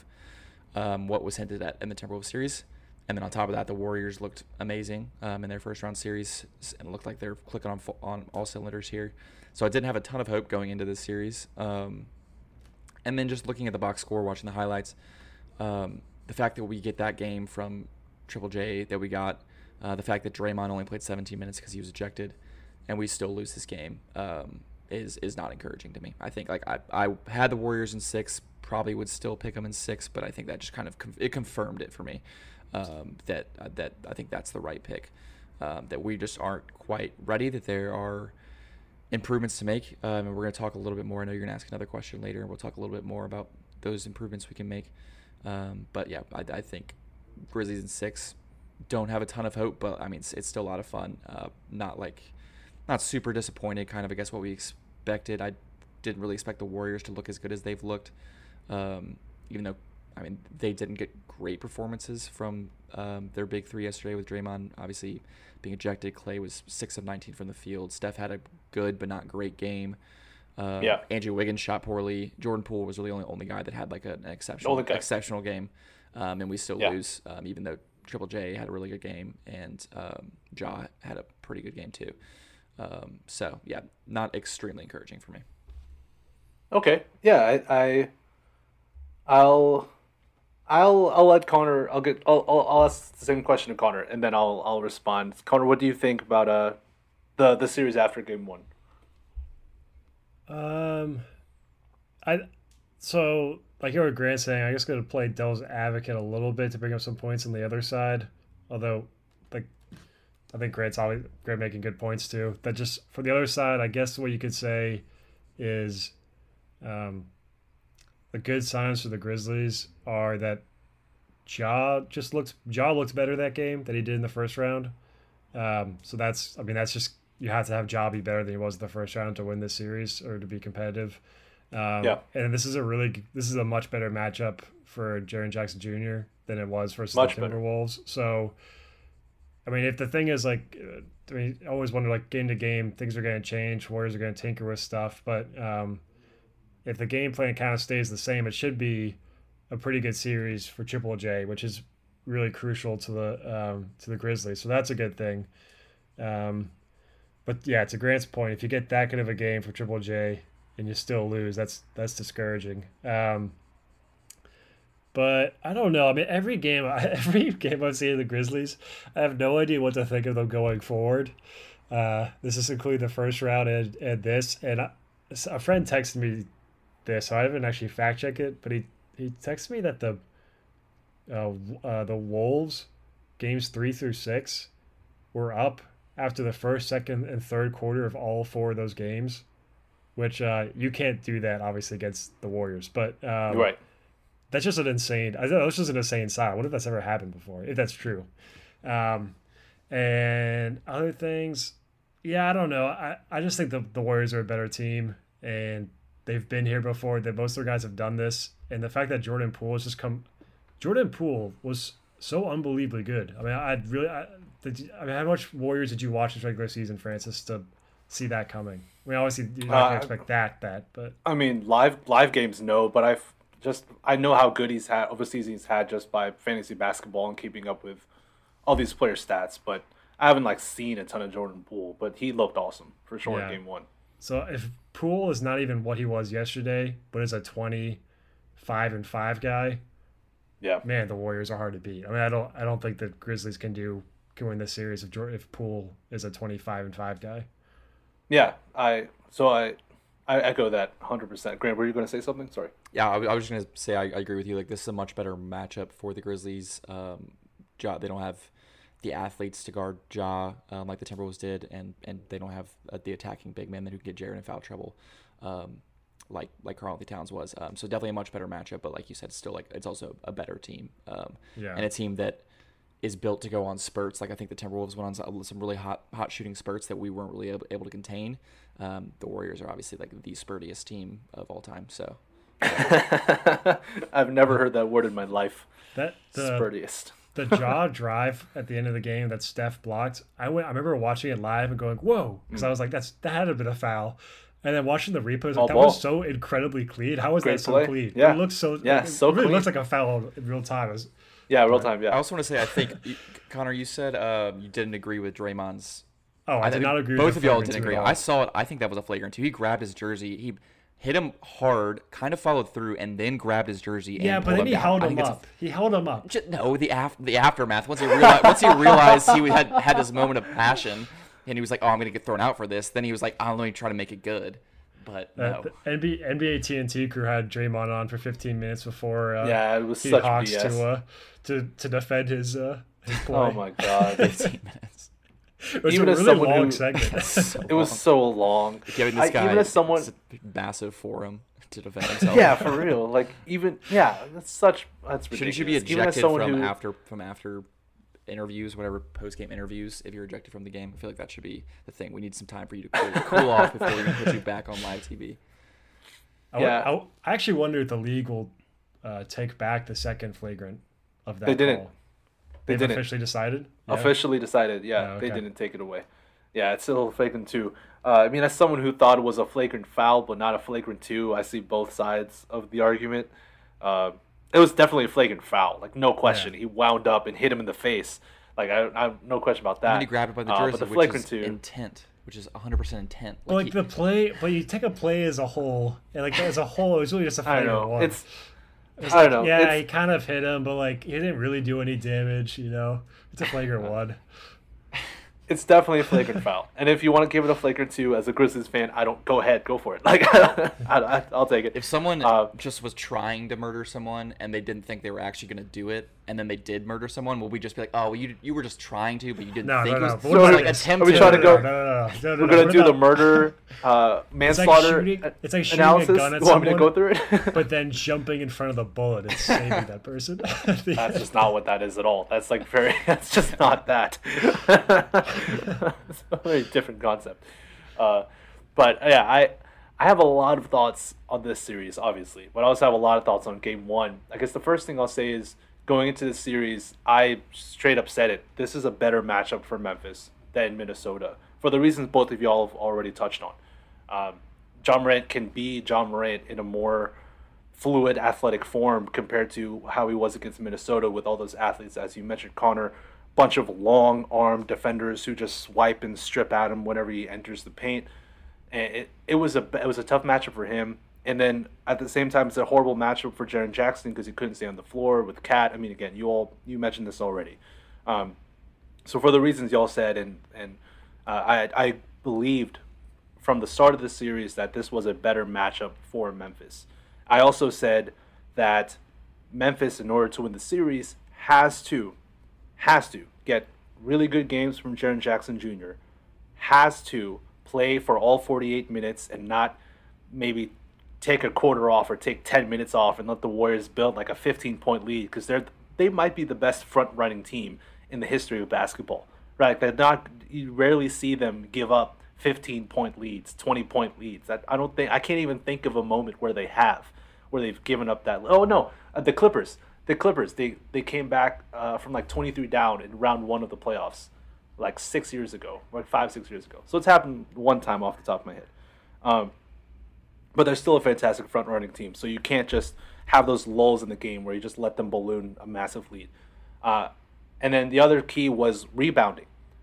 Speaker 2: um, what was hinted at in the Timberwolves series. And then on top of that, the Warriors looked amazing um, in their first round series, and it looked like they're clicking on full, on all cylinders here. So I didn't have a ton of hope going into this series. Um, and then just looking at the box score, watching the highlights, um, the fact that we get that game from Triple J that we got, uh, the fact that Draymond only played seventeen minutes because he was ejected, and we still lose this game um, is is not encouraging to me. I think like I I had the Warriors in six, probably would still pick them in six, but I think that just kind of conf- it confirmed it for me um, that uh, that I think that's the right pick. Um, that we just aren't quite ready. That there are improvements to make, um, and we're going to talk a little bit more. I know you're going to ask another question later, and we'll talk a little bit more about those improvements we can make. Um, but yeah, I, I think Grizzlies in six don't have a ton of hope, but I mean it's, it's still a lot of fun. Uh, not like not super disappointed. Kind of I guess what we expected. I didn't really expect the Warriors to look as good as they've looked, um, even though I mean they didn't get great performances from um, their big three yesterday with Draymond obviously being ejected. Clay was six of nineteen from the field. Steph had a good but not great game. Uh,
Speaker 1: Yeah.
Speaker 2: Andrew Wiggins shot poorly. Jordan Poole was really the only, only guy that had like a, an exceptional
Speaker 1: Only guy.
Speaker 2: exceptional game, um, and we still
Speaker 1: Yeah.
Speaker 2: lose, um, even though Triple J had a really good game and um, Ja had a pretty good game too. Um, so yeah, not extremely encouraging for me.
Speaker 1: Okay. Yeah, I, I I'll I'll I'll let Connor. I'll get. I'll, I'll I'll ask the same question to Connor, and then I'll I'll respond. Connor, what do you think about uh the the series after game one?
Speaker 3: Um, I so like you were Grant saying, I guess going to play devil's advocate a little bit to bring up some points on the other side. Although, like, I think Grant's always Grant making good points too. That just for the other side, I guess what you could say is, um, the good signs for the Grizzlies are that Ja just looked Ja looked better that game than he did in the first round. Um, so that's I mean that's just you have to have Ja be better than he was in the first round to win this series or to be competitive. Um,
Speaker 1: Yeah.
Speaker 3: And this is a really this is a much better matchup for Jaren Jackson Junior than it was versus
Speaker 1: Much
Speaker 3: the
Speaker 1: better.
Speaker 3: Timberwolves. So, I mean, if the thing is like, uh, I mean, I always wonder like game to game things are going to change. Warriors are going to tinker with stuff, but um, if the game plan kind of stays the same, it should be a pretty good series for Triple J, which is really crucial to the um, to the Grizzlies. So that's a good thing. Um, but yeah, to Grant's point, if you get that good of a game for Triple J and you still lose, that's that's discouraging. Um, but I don't know. I mean, every game, every game I've seen of the Grizzlies, I have no idea what to think of them going forward. Uh, this is including the first round and, and this. And I, a friend texted me this, so I haven't actually fact checked it, but he he texted me that the uh, uh, the Wolves games three through six were up after the first, second, and third quarter of all four of those games, which uh, you can't do that obviously against the Warriors, but um,
Speaker 1: You're right.
Speaker 3: that's just an insane. I know that's just an insane sign. What if that's ever happened before? If that's true, um, and other things, yeah, I don't know. I, I just think the the Warriors are a better team, and they've been here before. That most of their guys have done this, and the fact that Jordan Poole has just come, Jordan Poole was so unbelievably good. I mean, I'd really, I, did you, I mean, how much Warriors did you watch this regular season, Francis, to see that coming? I mean, obviously you're not
Speaker 1: Uh,
Speaker 3: gonna expect that, that, but
Speaker 1: I mean, live live games, no, but I've just I know how good he's had overseas he's had just by fantasy basketball and keeping up with all these player stats. But I haven't like seen a ton of Jordan Poole, but he looked awesome for sure
Speaker 3: Yeah.
Speaker 1: in game one.
Speaker 3: so if Poole is not even what he was yesterday, but is a twenty-five and five guy,
Speaker 1: Yeah,
Speaker 3: man, the Warriors are hard to beat. I mean, I don't, I don't think the Grizzlies can do can win this series if Jordan, if Poole is a twenty-five and five guy.
Speaker 1: yeah. I so I I echo that one hundred percent. Grant, were you going to say something? Sorry.
Speaker 2: Yeah, I, I was just gonna say I, I agree with you. Like this is a much better matchup for the Grizzlies. Um, Ja, they don't have the athletes to guard Ja um, like the Timberwolves did, and and they don't have uh, the attacking big man that who can get Jaren in foul trouble, um, like like Karl Anthony Towns was. Um, so definitely a much better matchup. But like you said, still like it's also a better team, um,
Speaker 3: Yeah.
Speaker 2: and a team that is built to go on spurts. Like I think the Timberwolves went on some some really hot hot shooting spurts that we weren't really able, able to contain. Um, the Warriors are obviously like the spurtiest team of all time. So.
Speaker 1: I've never heard that word in my life.
Speaker 3: That the
Speaker 1: Spurtiest.
Speaker 3: the jaw drive at the end of the game that Steph blocked. I went. I remember watching it live and going, "Whoa!" Because I was like, "That's that had to have been a foul." And then watching the replays,
Speaker 1: All
Speaker 3: like, that
Speaker 1: ball.
Speaker 3: was so incredibly clean. How was
Speaker 1: Great
Speaker 3: that so
Speaker 1: play.
Speaker 3: clean?
Speaker 1: Yeah.
Speaker 3: It looks so.
Speaker 1: Yeah,
Speaker 3: it
Speaker 1: so
Speaker 3: really
Speaker 1: clean.
Speaker 3: looks like a foul in real time. It was,
Speaker 1: Yeah, real time.
Speaker 2: I
Speaker 1: Yeah.
Speaker 2: also want to say I think you- Connor, you said um, you didn't agree with Draymond's.
Speaker 3: oh, I, did
Speaker 2: think
Speaker 3: not agree.
Speaker 2: Both
Speaker 3: with
Speaker 2: of
Speaker 3: the
Speaker 2: y'all
Speaker 3: flagrant
Speaker 2: didn't
Speaker 3: two at
Speaker 2: agree.
Speaker 3: all.
Speaker 2: I saw it. I think that was a flagrant two. He grabbed his jersey. He hit him hard, kind of followed through, and then grabbed his jersey.
Speaker 3: Yeah,
Speaker 2: and
Speaker 3: but
Speaker 2: pulled
Speaker 3: then he
Speaker 2: down.
Speaker 3: held
Speaker 2: I
Speaker 3: him
Speaker 2: think it's a-
Speaker 3: up. He held him up.
Speaker 2: Ju- No, the af- the aftermath. Once he realized, once he realized he had had this moment of passion, and he was like, "Oh, I'm gonna get thrown out for this." Then he was like, "I'll let me try to make it good." But
Speaker 3: Uh,
Speaker 2: no,
Speaker 3: the N B A, N B A T N T crew had Draymond on for fifteen minutes before uh,
Speaker 1: Yeah, it was
Speaker 3: he
Speaker 1: such
Speaker 3: Hawks
Speaker 1: B S.
Speaker 3: to uh, to to defend his uh, his play.
Speaker 1: Oh my god.
Speaker 2: fifteen minutes.
Speaker 3: It was
Speaker 1: Even
Speaker 3: a
Speaker 1: as
Speaker 3: really
Speaker 1: someone
Speaker 3: long
Speaker 1: who-
Speaker 3: segment.
Speaker 2: So
Speaker 1: It was
Speaker 2: long.
Speaker 1: so long.
Speaker 2: Giving
Speaker 1: I-
Speaker 2: this guy
Speaker 1: even as someone,
Speaker 2: it's a massive forum to defend himself.
Speaker 1: yeah, for real. Like even yeah, that's such that's ridiculous.
Speaker 2: Shouldn't you be
Speaker 1: Even as
Speaker 2: ejected
Speaker 1: someone
Speaker 2: from
Speaker 1: who,
Speaker 2: after from after interviews, whatever post game interviews, if you're ejected from the game? I feel like that should be the thing. We need some time for you to cool, cool off before we can put you back on live T V.
Speaker 3: I,
Speaker 1: Yeah.
Speaker 3: I, I actually wonder if the league will uh, take back the second flagrant of that
Speaker 1: They didn't.
Speaker 3: call.
Speaker 1: They
Speaker 3: They've
Speaker 1: didn't.
Speaker 3: officially decided. Yeah.
Speaker 1: officially decided, yeah,
Speaker 3: Oh,
Speaker 1: they
Speaker 3: okay.
Speaker 1: didn't take it away. Yeah, it's still a flagrant two. Uh, I mean, as someone who thought it was a flagrant foul, but not a flagrant two, I see both sides of the argument. Uh, it was definitely a flagrant foul, like no question.
Speaker 3: Yeah.
Speaker 1: He wound up and hit him in the face. Like I, I no question about that.
Speaker 2: And then he grabbed it by the
Speaker 1: Uh,
Speaker 2: jersey,
Speaker 1: but the
Speaker 2: which
Speaker 1: flagrant
Speaker 2: is
Speaker 1: two,
Speaker 2: intent, which is one hundred percent intent.
Speaker 3: But like
Speaker 2: he-
Speaker 3: the play, but you take a play as a whole, and like as a whole, it was really just a
Speaker 1: I don't
Speaker 3: flagrant
Speaker 1: know.
Speaker 3: one.
Speaker 1: It's
Speaker 3: It's
Speaker 1: I
Speaker 3: like,
Speaker 1: don't know.
Speaker 3: Yeah,
Speaker 1: It's-
Speaker 3: he kind of hit him, but like he didn't really do any damage. You know, it's a flagrant one.
Speaker 1: It's definitely a flagrant foul. And if you want to give it a flagrant two as a Grizzlies fan, I don't go ahead, go for it. Like I, I, I'll take it.
Speaker 2: If someone
Speaker 1: Uh,
Speaker 2: just was trying to murder someone and they didn't think they were actually going to do it, and then they did murder someone, will we just be like, oh, you you were just trying to, but you didn't
Speaker 3: No,
Speaker 2: think
Speaker 3: no,
Speaker 2: it
Speaker 3: no.
Speaker 2: was
Speaker 3: But what
Speaker 1: about
Speaker 2: like
Speaker 3: this?
Speaker 2: attempted?
Speaker 1: Are we trying to
Speaker 3: no,
Speaker 1: go-
Speaker 3: No, no, no, no, no, no,
Speaker 1: We're
Speaker 3: no,
Speaker 1: gonna
Speaker 3: what
Speaker 1: do the
Speaker 3: about-
Speaker 1: murder, uh, manslaughter
Speaker 3: shooting-
Speaker 1: a-
Speaker 3: it's like shooting a
Speaker 1: analysis.
Speaker 3: gun at
Speaker 1: You want me to go
Speaker 3: someone,
Speaker 1: through it?
Speaker 3: But then jumping in front of the bullet and saving that person.
Speaker 1: That's just not what that is at all. That's like very. That's just not that. It's a very different concept. Uh, but yeah, I I have a lot of thoughts on this series, obviously, but I also have a lot of thoughts on Game One. I guess the first thing I'll say is going into this series, I straight up said it. This is a better matchup for Memphis than Minnesota for the reasons both of y'all have already touched on. Um, John Morant can be John Morant in a more fluid athletic form compared to how he was against Minnesota with all those athletes, as you mentioned, Connor, bunch of long arm defenders who just swipe and strip at him whenever he enters the paint. And it, it was a it was a tough matchup for him. And then at the same time, it's a horrible matchup for Jaren Jackson because he couldn't stay on the floor with Cat. I mean, again, you all you mentioned this already. Um, so for the reasons y'all said, and and uh, I I believed from the start of the series that this was a better matchup for Memphis. I also said that Memphis, in order to win the series, has to has to get really good games from Jaren Jackson Junior, has to play for all forty-eight minutes and not maybe take a quarter off or take ten minutes off and let the Warriors build like a fifteen-point lead because they're they might be the best front-running team in the history of basketball, right? They're not. You rarely see them give up fifteen-point leads, twenty-point leads. That I don't think I can't even think of a moment where they have, where they've given up that. Oh no, uh, the Clippers. The Clippers. They they came back uh, from like twenty-three down in round one of the playoffs, like six years ago, like five six years ago. So it's happened one time off the top of my head. Um, but they're still a fantastic front-running team. So you can't just have those lulls in the game where you just let them balloon a massive lead. Uh, and then the other key was rebounding.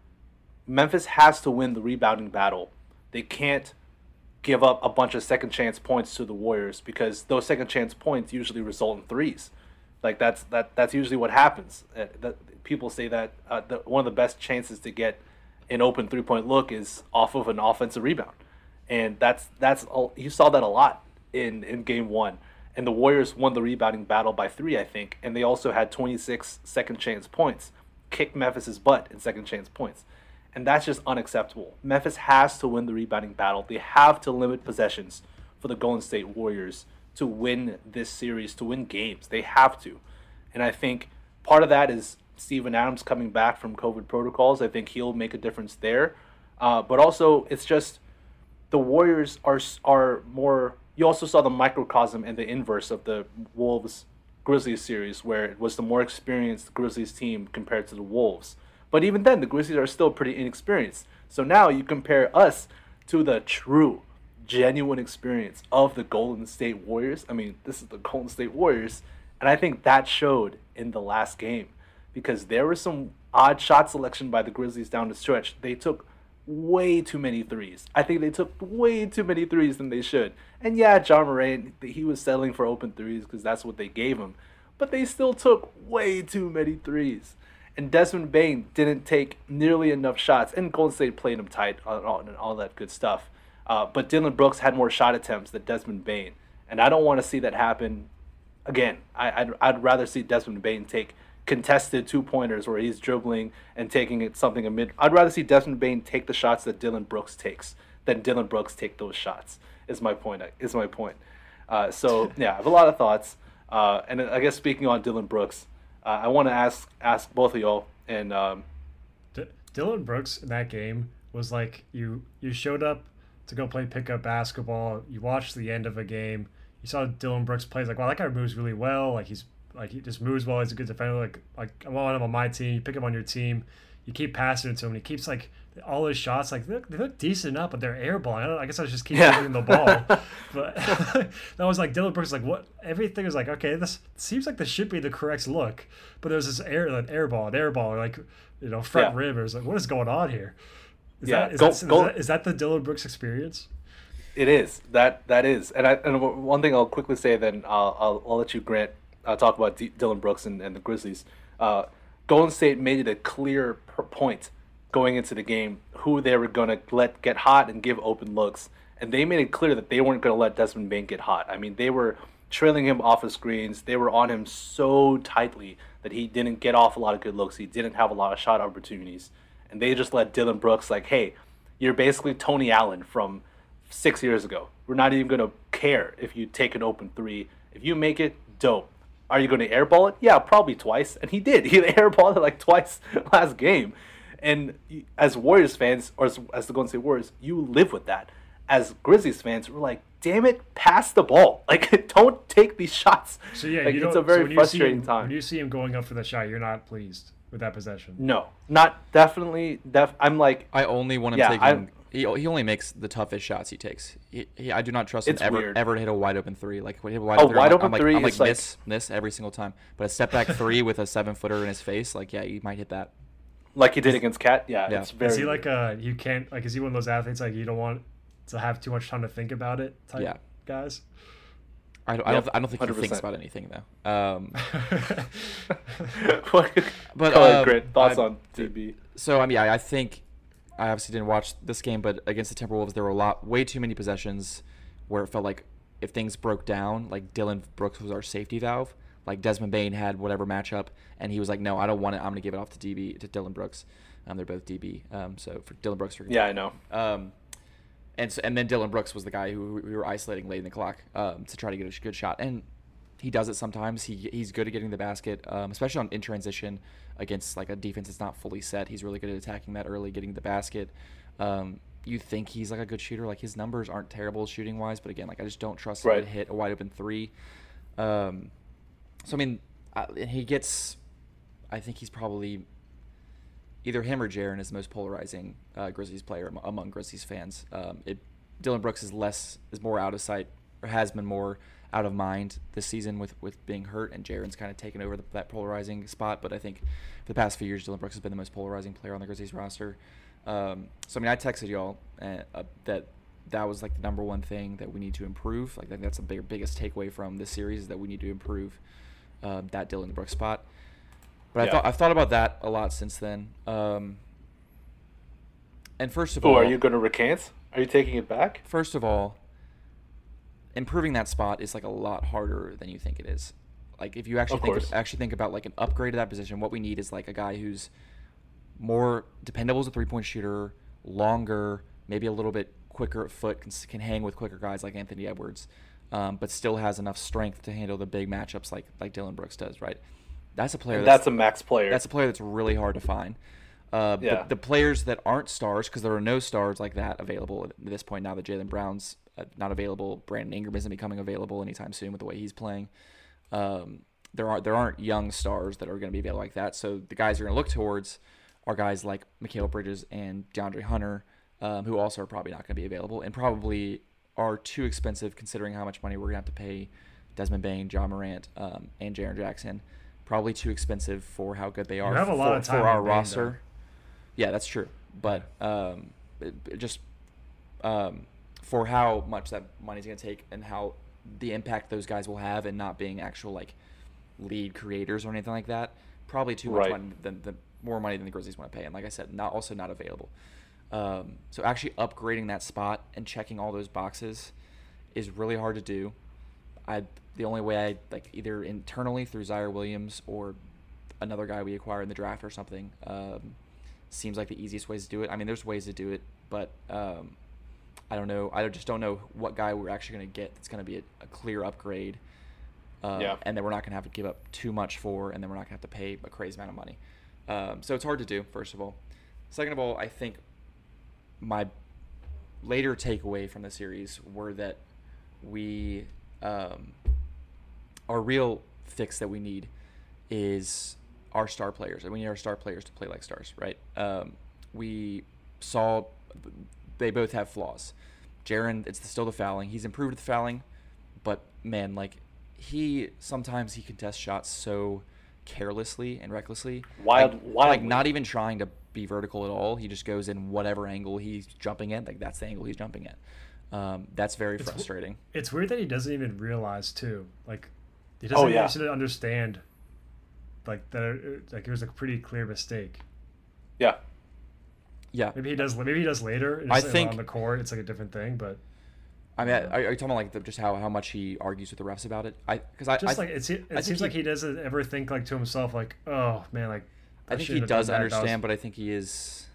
Speaker 1: Memphis has to win the rebounding battle. They can't give up a bunch of second chance points to the Warriors because those second chance points usually result in threes. Like that's that that's usually what happens. Uh, that, people say that uh, the, one of the best chances to get an open three point look is off of an offensive rebound, and that's that's all, you saw that a lot in in game one. And the Warriors won the rebounding battle by three, I think, and they also had twenty-six second chance points, kicked Memphis's butt in second chance points. And that's just unacceptable. Memphis has to win the rebounding battle. They have to limit possessions for the Golden State Warriors to win this series, to win games. They have to. And I think part of that is Steven Adams coming back from COVID protocols. I think he'll make a difference there. Uh, but also, it's just the Warriors are are more... You also saw the microcosm and the inverse of the Wolves-Grizzlies series, where it was the more experienced Grizzlies team compared to the Wolves. But even then, the Grizzlies are still pretty inexperienced. So now you compare us to the true, genuine experience of the Golden State Warriors. I mean, this is the Golden State Warriors. And I think that showed in the last game. Because there was some odd shot selection by the Grizzlies down the stretch. They took way too many threes. I think they took way too many threes than they should. And yeah, John Morant, he was settling for open threes because that's what they gave him. But they still took way too many threes. And Desmond Bane didn't take nearly enough shots. And Golden State played him tight and all, and all that good stuff. Uh, but Dillon Brooks had more shot attempts than Desmond Bane. And I don't want to see that happen again. I, I'd, I'd rather see Desmond Bane take contested two-pointers where he's dribbling and taking it something amid. I'd rather see Desmond Bane take the shots that Dillon Brooks takes than Dillon Brooks take those shots, is my point. Is my point. Uh, so, yeah, I have a lot of thoughts. Uh, and I guess speaking on Dillon Brooks, Uh, I want to ask ask both of y'all, and um,
Speaker 3: D- Dillon Brooks in that game was like you you showed up to go play pickup basketball. You watched the end of a game. You saw Dillon Brooks play. Like, wow, that guy moves really well. Like he's like he just moves well. He's a good defender. Like like I want him on my team. You pick him on your team. you keep passing it to him, and he keeps like all his shots like they look, they look decent enough, but they're air ball. I, don't, I guess I just keep
Speaker 1: Yeah.
Speaker 3: giving the ball. But that was like Dylan Brooks. Like what? Everything is like okay. This seems like this should be the correct look, but there's this air an air ball, an air ball, like you know front
Speaker 1: Yeah.
Speaker 3: rim. Or it's like what is going on here? Is
Speaker 1: Yeah,
Speaker 3: that is,
Speaker 1: go-
Speaker 3: that, is,
Speaker 1: go-
Speaker 3: that, is that the Dylan Brooks experience?
Speaker 1: It is that that is, and I and one thing I'll quickly say, then I'll I'll, I'll let you Grant uh, talk about D- Dylan Brooks and, and the Grizzlies. Uh, Golden State made it a clear per point going into the game who they were gonna let get hot and give open looks, and they made it clear that they weren't gonna let Desmond Bane get hot. I mean, they were trailing him off of screens. They were on him so tightly that he didn't get off a lot of good looks. He didn't have a lot of shot opportunities, and they just let Dylan Brooks like, hey, you're basically Tony Allen from six years ago. We're not even going to care if you take an open three. If you make it, dope. Are you going to airball it? Yeah, probably twice. And he did. He airballed it like twice last game. And as Warriors fans, or as, as the Golden State Warriors, you live with that. As Grizzlies fans, we're like, damn it, pass the ball. Like, don't take these shots.
Speaker 3: So yeah,
Speaker 1: like,
Speaker 3: you
Speaker 1: it's
Speaker 3: don't,
Speaker 1: a very
Speaker 3: so when you see
Speaker 1: frustrating
Speaker 3: him,
Speaker 1: time.
Speaker 3: When you see him going up for the shot, you're not pleased with that possession.
Speaker 1: No, not definitely. Def- I'm like,
Speaker 2: I only want him
Speaker 1: Yeah,
Speaker 2: taking.
Speaker 1: I-
Speaker 2: He, he only makes the toughest shots he takes. He, he, I do not trust
Speaker 1: It's
Speaker 2: him ever
Speaker 1: weird.
Speaker 2: ever to hit a wide open three. Like when he hit a wide
Speaker 1: A
Speaker 2: open three,
Speaker 1: wide
Speaker 2: I'm
Speaker 1: open
Speaker 2: like,
Speaker 1: three
Speaker 2: I'm like,
Speaker 1: is like-
Speaker 2: miss miss every single time. But a step back three with a seven footer in his face, like yeah, you might hit that.
Speaker 1: like he did against Cat. Yeah,
Speaker 2: Yeah.
Speaker 1: it's very.
Speaker 3: Is he like a you can't like is he one of those athletes like you don't want to have too much time to think about it type
Speaker 2: Yeah.
Speaker 3: guys?
Speaker 2: I don't, I
Speaker 1: Yep,
Speaker 2: don't, I don't think he
Speaker 1: one hundred
Speaker 2: thinks
Speaker 1: percent.
Speaker 2: about anything though. Um,
Speaker 1: but
Speaker 2: But,
Speaker 1: go ahead,
Speaker 2: um,
Speaker 1: Grant. Thoughts
Speaker 2: I-
Speaker 1: on D B?
Speaker 2: So I mean, I, I think I obviously didn't watch this game, but against the Timberwolves, there were a lot, way too many possessions where it felt like if things broke down, like Dylan Brooks was our safety valve. Like Desmond Bane had whatever matchup, and he was like, "No, I don't want it. I'm going to give it off to D B to Dylan Brooks." Um, they're both D B. Um, so for Dylan Brooks, for
Speaker 1: Yeah, I know.
Speaker 2: Um, and so, and then Dylan Brooks was the guy who we were isolating late in the clock um, to try to get a sh- good shot, and he does it sometimes. He he's good at getting the basket, um, especially on in transition against like a defense that's not fully set. He's really good at attacking that early, getting the basket. Um, you think he's like a good shooter. Like his numbers aren't terrible shooting wise, but again, like I just don't trust him
Speaker 1: Right.
Speaker 2: to hit a wide open three. Um, so I mean, I, and he gets. I think he's probably either him or Jaren is the most polarizing uh, Grizzlies player am- among Grizzlies fans. Um, it, Dylan Brooks is less is more out of sight or has been more out of mind this season with, with being hurt, and Jaren's kind of taken over the, that polarizing spot. But I think for the past few years, Dylan Brooks has been the most polarizing player on the Grizzlies roster. Um, so I mean, I texted y'all uh, uh, that that was like the number one thing that we need to improve. Like I think that's the big, biggest takeaway from this series is that we need to improve uh, that Dylan Brooks spot. But I
Speaker 1: Yeah.
Speaker 2: thought I've thought about that a lot since then. Um, and first of
Speaker 1: Oh,
Speaker 2: all,
Speaker 1: are you going to recant? Are you taking it back?
Speaker 2: first of all, improving that spot is like a lot harder than you think it is. Like if you actually
Speaker 1: Of
Speaker 2: think
Speaker 1: course.
Speaker 2: actually think about like an upgrade to that position, what we need is like a guy who's more dependable as a three-point shooter, longer, maybe a little bit quicker at foot, can, can hang with quicker guys like Anthony Edwards, um, but still has enough strength to handle the big matchups like like Dylan Brooks does. Right? That's a player.
Speaker 1: And
Speaker 2: that's,
Speaker 1: that's a max player.
Speaker 2: that's a player that's really hard to find. Uh,
Speaker 1: Yeah.
Speaker 2: the, the players that aren't stars, because there are no stars like that available at this point now that Jaylen Brown's uh, not available, Brandon Ingram isn't becoming available anytime soon with the way he's playing. Um, there aren't there aren't young stars that are going to be available like that. So the guys you're going to look towards are guys like Mikal Bridges and DeAndre Hunter, um, who also are probably not going to be available and probably are too expensive considering how much money we're going to have to pay Desmond Bane, John Morant, um, and Jaren Jackson. Probably too expensive for how good they are
Speaker 3: have a lot
Speaker 2: for,
Speaker 3: of time
Speaker 2: for our
Speaker 3: on Bane,
Speaker 2: roster.
Speaker 3: though.
Speaker 2: Yeah, that's true. But um, it, it just um, for how much that money's going to take and how the impact those guys will have and not being actual like lead creators or anything like that, probably too much
Speaker 1: Right.
Speaker 2: money than the more money than the Grizzlies want to pay. And like I said, not also not available. Um, so actually upgrading that spot and checking all those boxes is really hard to do. I the only way I like either internally through Zaire Williams or another guy we acquire in the draft or something um, seems like the easiest ways to do it. I mean, there's ways to do it, but um, I don't know. I just don't know what guy we're actually going to get that's going to be a, a clear upgrade. Uh,
Speaker 1: Yeah.
Speaker 2: And then we're not going to have to give up too much for, and then we're not going to have to pay a crazy amount of money. Um, so it's hard to do, first of all. Second of all, I think my later takeaway from the series were that we um, our real fix that we need is our star players, and we need our star players to play like stars, right? Um, we saw they both have flaws. Jaren, it's still the fouling. He's improved with the fouling, but man, like he sometimes he contests shots so carelessly and recklessly.
Speaker 1: Wild,
Speaker 2: like,
Speaker 1: wildly.
Speaker 2: like not even trying to be vertical at all. He just goes in whatever angle he's jumping at. Like that's the angle he's jumping at. Um, that's very
Speaker 3: It's-
Speaker 2: frustrating.
Speaker 3: It's weird that he doesn't even realize too. Like he doesn't
Speaker 1: Oh, yeah.
Speaker 3: even understand. Like that, it- like it was a pretty clear mistake.
Speaker 1: Yeah.
Speaker 2: Yeah,
Speaker 3: Maybe he does. Maybe he does later. It's
Speaker 2: I
Speaker 3: like
Speaker 2: think-
Speaker 3: on the court, it's like a different thing. But
Speaker 2: I mean, are, are you talking about like the, just how, how much he argues with the refs about it? I because I
Speaker 3: just
Speaker 2: I,
Speaker 3: like it, se- it
Speaker 2: I think
Speaker 3: seems
Speaker 2: he-
Speaker 3: like he doesn't ever think like to himself like, oh man, like
Speaker 2: I think he
Speaker 3: shouldn't have done
Speaker 2: does
Speaker 3: that. That was-
Speaker 2: understand, but I think he is.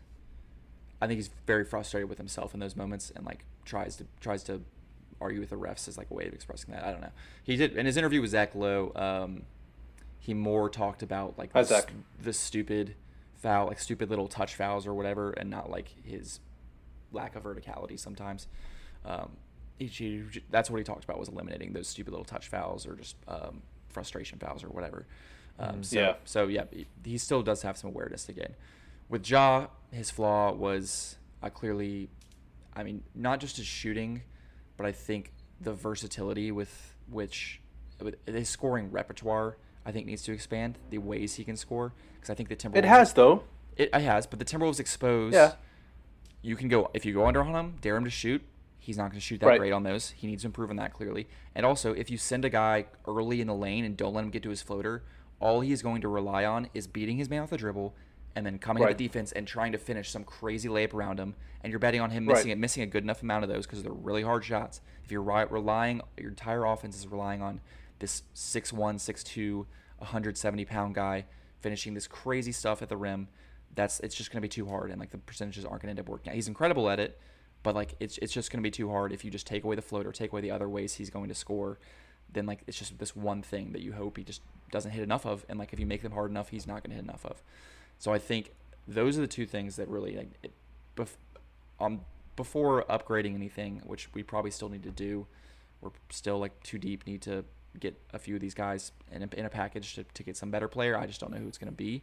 Speaker 2: I think he's very frustrated with himself in those moments, and like tries to tries to argue with the refs as like a way of expressing that. I don't know. He did in his interview with Zach Lowe. Um, he more talked about like
Speaker 1: Hi,
Speaker 2: the,
Speaker 1: Zach.
Speaker 2: st- the stupid foul, like stupid little touch fouls or whatever, and not like his lack of verticality sometimes. Um, he, he, that's what he talked about, was eliminating those stupid little touch fouls or just um, frustration fouls or whatever. Um, so,
Speaker 1: Yeah.
Speaker 2: So yeah, he, he still does have some awareness again. With Ja, his flaw was uh, clearly, I mean, not just his shooting, but I think the versatility with which with his scoring repertoire, I think, needs to expand. The ways he can score, because I think the Timberwolves.
Speaker 1: It has though.
Speaker 2: It, it has, but the Timberwolves expose.
Speaker 1: Yeah.
Speaker 2: You can go if you go under on him, dare him to shoot. He's not going to shoot that
Speaker 1: Right.
Speaker 2: great on those. He needs to improve on that clearly. And also, if you send a guy early in the lane and don't let him get to his floater, all he is going to rely on is beating his man off the dribble and then coming
Speaker 1: Right.
Speaker 2: at the defense and trying to finish some crazy layup around him. And you're betting on him missing
Speaker 1: Right.
Speaker 2: it, missing a good enough amount of those because they're really hard shots. If you're ri- relying, your entire offense is relying on this six one, six two, one hundred seventy pound guy finishing this crazy stuff at the rim. That's it's just going to be too hard, and like the percentages aren't going to end up working out. He's incredible at it, but like it's it's just going to be too hard if you just take away the float or take away the other ways he's going to score. Then like it's just this one thing that you hope he just doesn't hit enough of, and like if you make them hard enough, he's not going to hit enough of. So I think those are the two things that really like it, bef- um before upgrading anything, which we probably still need to do. We're still like too deep. Need to get a few of these guys in a, in a package to, to get some better player. I just don't know who it's going to be.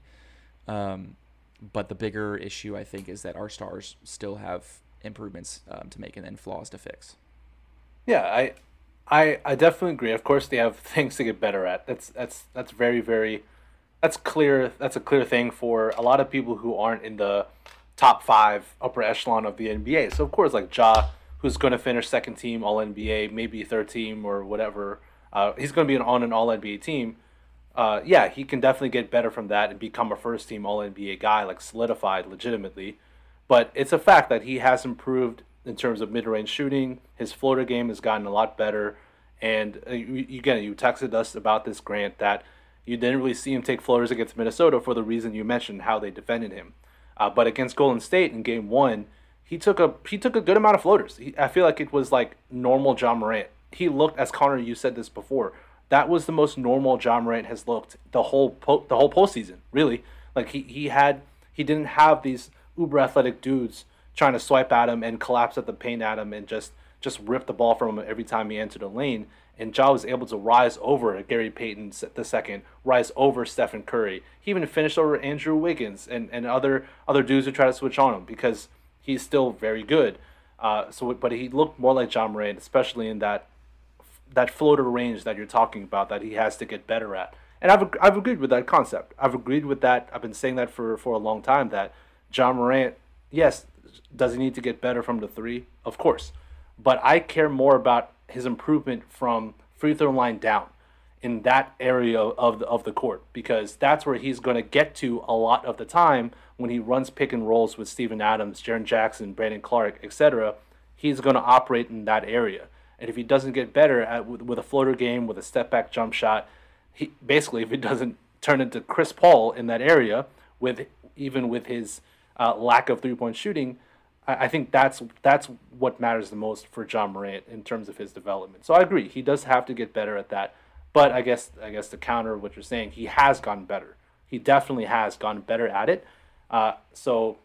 Speaker 2: Um, but the bigger issue, I think, is that our stars still have improvements um, to make and then flaws to fix.
Speaker 1: Yeah, I, I, I definitely agree. Of course, they have things to get better at. That's that's that's very very, that's clear. That's a clear thing for a lot of people who aren't in the top five upper echelon of the N B A. So of course, like Ja, who's going to finish second team All N B A, maybe third team or whatever. Uh, he's going to be an on an All N B A team. Uh, yeah, he can definitely get better from that and become a first team All N B A guy, like solidified legitimately. But it's a fact that he has improved in terms of mid range shooting. His floater game has gotten a lot better. And uh, you, again, you texted us about this, Grant, that you didn't really see him take floaters against Minnesota for the reason you mentioned, how they defended him. Uh, but against Golden State in Game One, he took a he took a good amount of floaters. He, I feel like it was like normal Ja Morant. He looked, as Connor, you said this before, that was the most normal Ja Morant has looked the whole po- the whole postseason. Really, like he, he had he didn't have these uber athletic dudes trying to swipe at him and collapse at the paint at him and just just rip the ball from him every time he entered the lane. And Ja was able to rise over Gary Payton the second, rise over Stephen Curry. He even finished over Andrew Wiggins and, and other other dudes who try to switch on him because he's still very good. Uh, so, but he looked more like Ja Morant, especially in that that floater range that you're talking about that he has to get better at. And I've I've agreed with that concept. I've agreed with that. I've been saying that for, for a long time that Ja Morant, yes, does he need to get better from the three? Of course. But I care more about his improvement from free throw line down in that area of the, of the court, because that's where he's going to get to a lot of the time when he runs pick and rolls with Steven Adams, Jaren Jackson, Brandon Clark, et cetera. He's going to operate in that area. And if he doesn't get better at with, with a floater game, with a step back jump shot, he basically, if he doesn't turn into Chris Paul in that area, with even with his uh, lack of three point shooting, I, I think that's that's what matters the most for Ja Morant in terms of his development. So I agree, he does have to get better at that. But I guess I guess to counter what you're saying, he has gotten better. He definitely has gotten better at it. Uh, so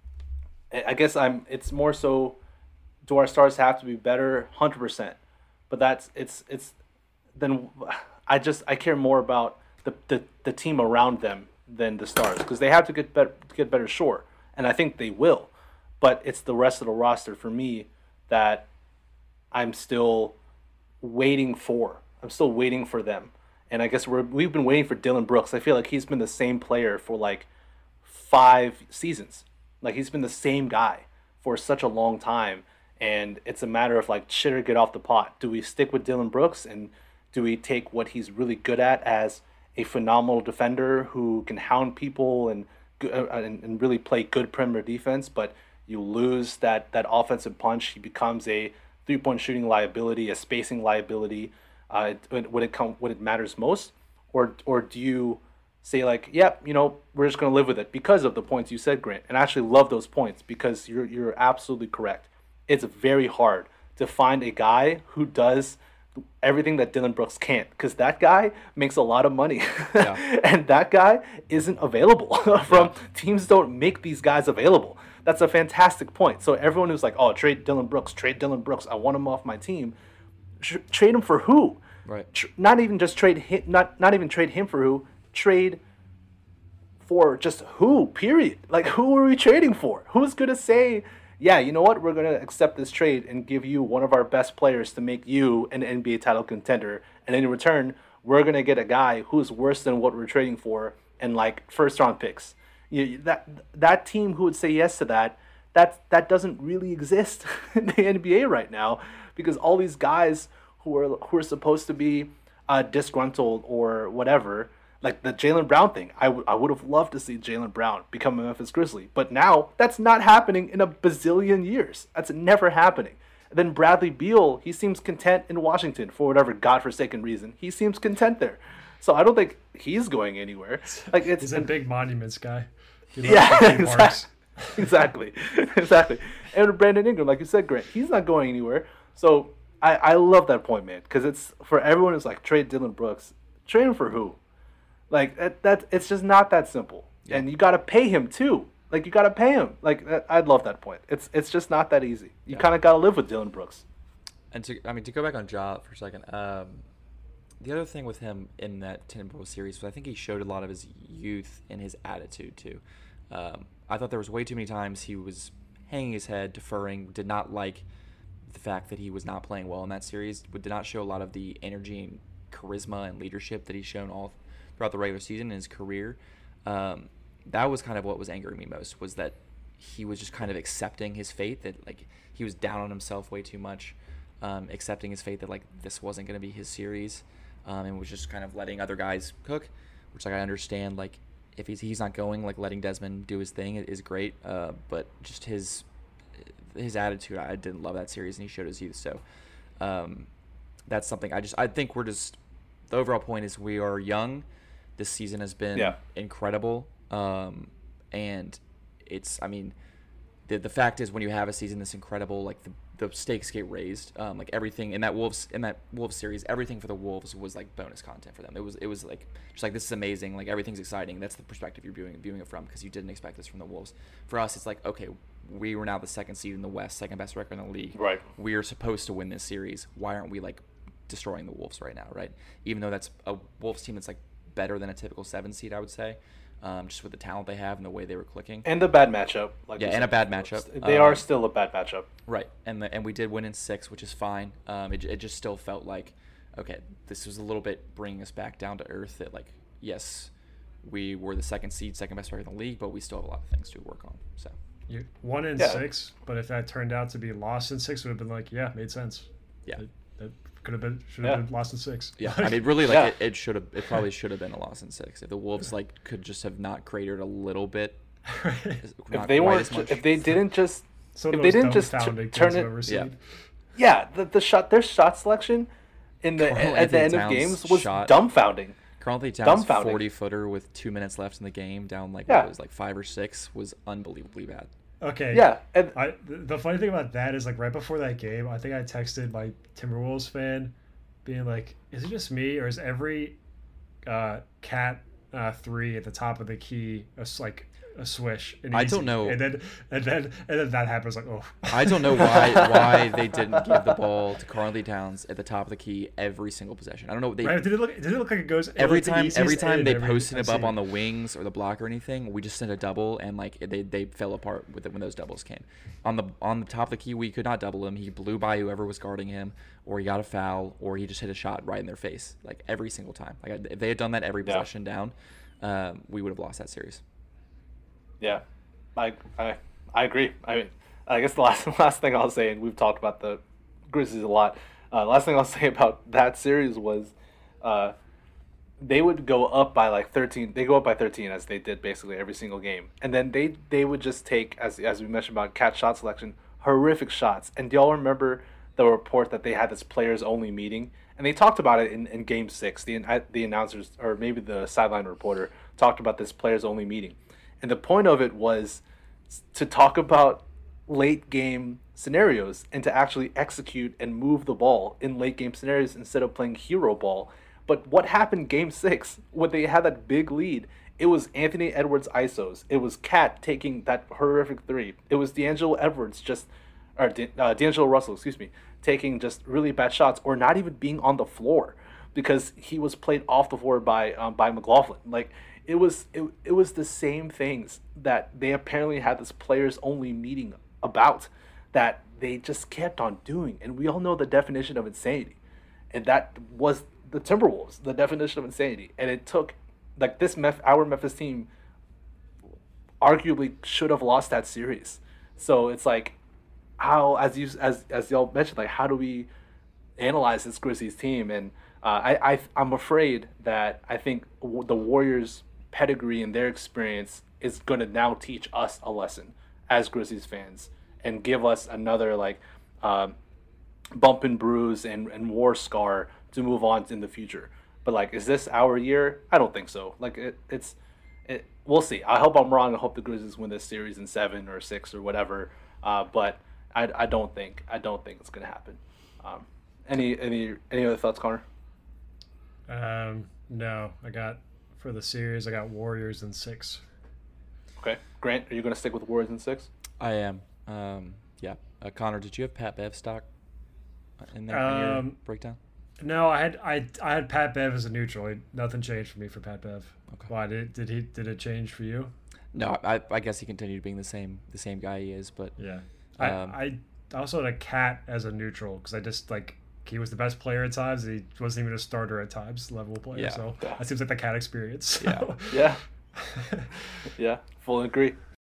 Speaker 1: I I guess I'm. It's more so. Do our stars have to be better? one hundred percent. But that's it's it's then I just I care more about the, the, the team around them than the Stars because they have to get better, get better, sure, and I think they will. But it's the rest of the roster for me that I'm still waiting for. I'm still waiting for them. And I guess we're, we've been waiting for Dylan Brooks. I feel like he's been the same player for like five seasons. Like he's been the same guy for such a long time. And it's a matter of like, shit or get off the pot. Do we stick with Dylan Brooks and do we take what he's really good at as a phenomenal defender who can hound people and and, and really play good perimeter defense, but you lose that, that offensive punch. He becomes a three-point shooting liability, a spacing liability uh, when it come when it matters most, or or do you say like, yep, yeah, you know, we're just gonna live with it because of the points you said, Grant, and I actually love those points because you're you're absolutely correct. It's very hard to find a guy who does everything that Dylan Brooks can't, because that guy makes a lot of money. Yeah. And that guy isn't available. From yeah. Teams don't make these guys available. That's a fantastic point. So everyone who's like, oh, trade Dylan Brooks, trade Dylan Brooks, I want him off my team. Tr- trade him for who?
Speaker 2: Right.
Speaker 1: Tr- not even just trade him, not not even trade him for who, trade for just who, period. Like, who are we trading for? Who's going to say, yeah, you know what, we're going to accept this trade and give you one of our best players to make you an N B A title contender. And in return, we're going to get a guy who's worse than what we're trading for and like first round picks. You, that that team who would say yes to that, that, that doesn't really exist in the N B A right now because all these guys who are, who are supposed to be uh, disgruntled or whatever, like the Jaylen Brown thing, I, w- I would have loved to see Jaylen Brown become a Memphis Grizzly. But now, that's not happening in a bazillion years. That's never happening. And then Bradley Beal, he seems content in Washington for whatever godforsaken reason. He seems content there. So I don't think he's going anywhere. Like it's
Speaker 3: He's a big monuments guy.
Speaker 1: Yeah, exactly. exactly. exactly. And Brandon Ingram, like you said, Grant, he's not going anywhere. So I, I love that point, man, because it's for everyone who's like, trade Dylan Brooks. Trade him for who? Like that, that it's just not that simple, yeah. And you got to pay him too. Like you got to pay him. Like that, I'd love that point. It's it's just not that easy. You yeah. kind of got to live with Dylan Brooks.
Speaker 2: And to I mean to go back on Ja for a second. Um, the other thing with him in that Timberwolves series was I think he showed a lot of his youth and his attitude too. Um, I thought there was way too many times he was hanging his head, deferring, did not like the fact that he was not playing well in that series. Did not show a lot of the energy and charisma and leadership that he's shown all throughout the regular season in his career. Um, that was kind of what was angering me most, was that he was just kind of accepting his fate, that like he was down on himself way too much, um, accepting his fate that like this wasn't going to be his series, um, and was just kind of letting other guys cook, which like I understand, like if he's he's not going, like letting Desmond do his thing is great, uh, but just his his attitude, I didn't love that series, and he showed his youth. So um, that's something I just I think we're just the overall point is we are young. This season has been yeah. incredible, um, and it's I mean the the fact is when you have a season this incredible, like the the stakes get raised. Um, like everything in that Wolves in that Wolves series, everything for the Wolves was like bonus content for them. It was it was like just like this is amazing, like everything's exciting. That's the perspective you're viewing viewing it from because you didn't expect this from the Wolves. For us, it's like okay, we were now the second seed in the West, second best record in the league.
Speaker 1: Right.
Speaker 2: We are supposed to win this series. Why aren't we like destroying the Wolves right now? Right. Even though that's a Wolves team that's like better than a typical seven seed, I would say, um, just with the talent they have and the way they were clicking.
Speaker 1: And the bad matchup. Like
Speaker 2: yeah, and a bad matchup.
Speaker 1: They um, are still a bad matchup.
Speaker 2: Right, and the, and we did win in six, which is fine. Um, it, it just still felt like, okay, this was a little bit bringing us back down to earth that, like, yes, we were the second seed, second best record in the league, but we still have a lot of things to work on. So
Speaker 3: you one in yeah. six, but if that turned out to be lost in six, it would have been like, yeah, made sense.
Speaker 2: Yeah.
Speaker 3: It, it could have been, should have
Speaker 1: yeah.
Speaker 3: been lost in six.
Speaker 2: Yeah, I mean, really, like, yeah. it, it should have, it probably should have been a loss in six. If the Wolves, like, could just have not cratered a little bit.
Speaker 1: If they weren't, if they didn't just,
Speaker 3: Some
Speaker 1: if they didn't just t- turn it,
Speaker 2: yeah.
Speaker 1: yeah, the, the shot, their shot selection in the
Speaker 2: Karl
Speaker 1: at the end
Speaker 2: Towns
Speaker 1: of games was
Speaker 2: shot.
Speaker 1: dumbfounding.
Speaker 2: Karl-Anthony Towns forty footer with two minutes left in the game, down like
Speaker 1: yeah.
Speaker 2: what, it was like five or six, was unbelievably bad.
Speaker 3: Okay.
Speaker 1: Yeah. And
Speaker 3: I the funny thing about that is like right before that game, I think I texted my Timberwolves fan, being like, "Is it just me, or is every uh, cat uh, three at the top of the key a, like a swish. And
Speaker 2: I
Speaker 3: easy.
Speaker 2: don't know.
Speaker 3: And then and then and then that happens. Like, oh.
Speaker 2: I don't know why why they didn't give the ball to Carly Towns at the top of the key every single possession. I don't know. They,
Speaker 3: right? Did it look? Did it look like it goes
Speaker 2: every
Speaker 3: like the
Speaker 2: time? Every
Speaker 3: easiest
Speaker 2: time
Speaker 3: in
Speaker 2: they
Speaker 3: every-
Speaker 2: posted
Speaker 3: I've
Speaker 2: him up
Speaker 3: seen
Speaker 2: on
Speaker 3: it.
Speaker 2: the wings or the block or anything, we just sent a double, and like they, they fell apart with it when those doubles came. On the on the top of the key, we could not double him. He blew by whoever was guarding him, or he got a foul, or he just hit a shot right in their face, like every single time. Like if they had done that every
Speaker 1: Yeah.
Speaker 2: possession down, um, we would have lost that series.
Speaker 1: Yeah, I I I agree. I mean, I guess the last last thing I'll say, and we've talked about the Grizzlies a lot. Uh, last thing I'll say about that series was, uh, they would go up by like thirteen. They go up by thirteen as they did basically every single game, and then they they would just take, as as we mentioned about Cat shot selection, horrific shots. And do y'all remember the report that they had this players only meeting? And they talked about it in, in Game Six. The the announcers, or maybe the sideline reporter, talked about this players only meeting, and the point of it was to talk about late game scenarios and to actually execute and move the ball in late game scenarios instead of playing hero ball. But what happened Game Six when they had that big lead? It was Anthony Edwards I S Os. It was Cat taking that horrific three. It was D'Angelo Edwards just, or D, uh, D'Angelo Russell, excuse me, taking just really bad shots or not even being on the floor because he was played off the floor by um, by McLaughlin. Like it was it, it was the same things that they apparently had this players only meeting about that they just kept on doing, and we all know the definition of insanity, and that was the Timberwolves, the definition of insanity. And it took like this Meph- our Memphis team arguably should have lost that series. So it's like how, as you as as y'all mentioned, like how do we analyze this Grizzlies team? And uh, I I I'm afraid that I think w- the Warriors' pedigree and their experience is going to now teach us a lesson as Grizzlies fans and give us another like um, bump and bruise and, and war scar to move on in the future. But like, is this our year? I don't think so. Like it, it's it. We'll see. I hope I'm wrong. I hope the Grizzlies win this series in seven or six or whatever. Uh, but I, I don't think I don't think it's gonna happen. Um, any any any other thoughts, Connor?
Speaker 3: Um, no, I got for the series. I got Warriors in six.
Speaker 1: Okay, Grant, are you gonna stick with Warriors in six?
Speaker 2: I am. Um, yeah. Uh, Connor, did you have Pat Bev stock in there in your
Speaker 3: Um,
Speaker 2: breakdown?
Speaker 3: No, I had I I had Pat Bev as a neutral. It- Nothing changed for me for Pat Bev.
Speaker 2: Okay.
Speaker 3: Why did did he did it change for you?
Speaker 2: No, I, I guess he continued being the same the same guy he is, but
Speaker 3: Yeah, I
Speaker 2: Um,
Speaker 3: I also had a Cat as a neutral because I just like he was the best player at times. He wasn't even a starter at times, level player.
Speaker 2: Yeah.
Speaker 3: So
Speaker 1: Yeah.
Speaker 3: that seems like the Cat experience.
Speaker 2: Yeah.
Speaker 1: Yeah, yeah, fully agree.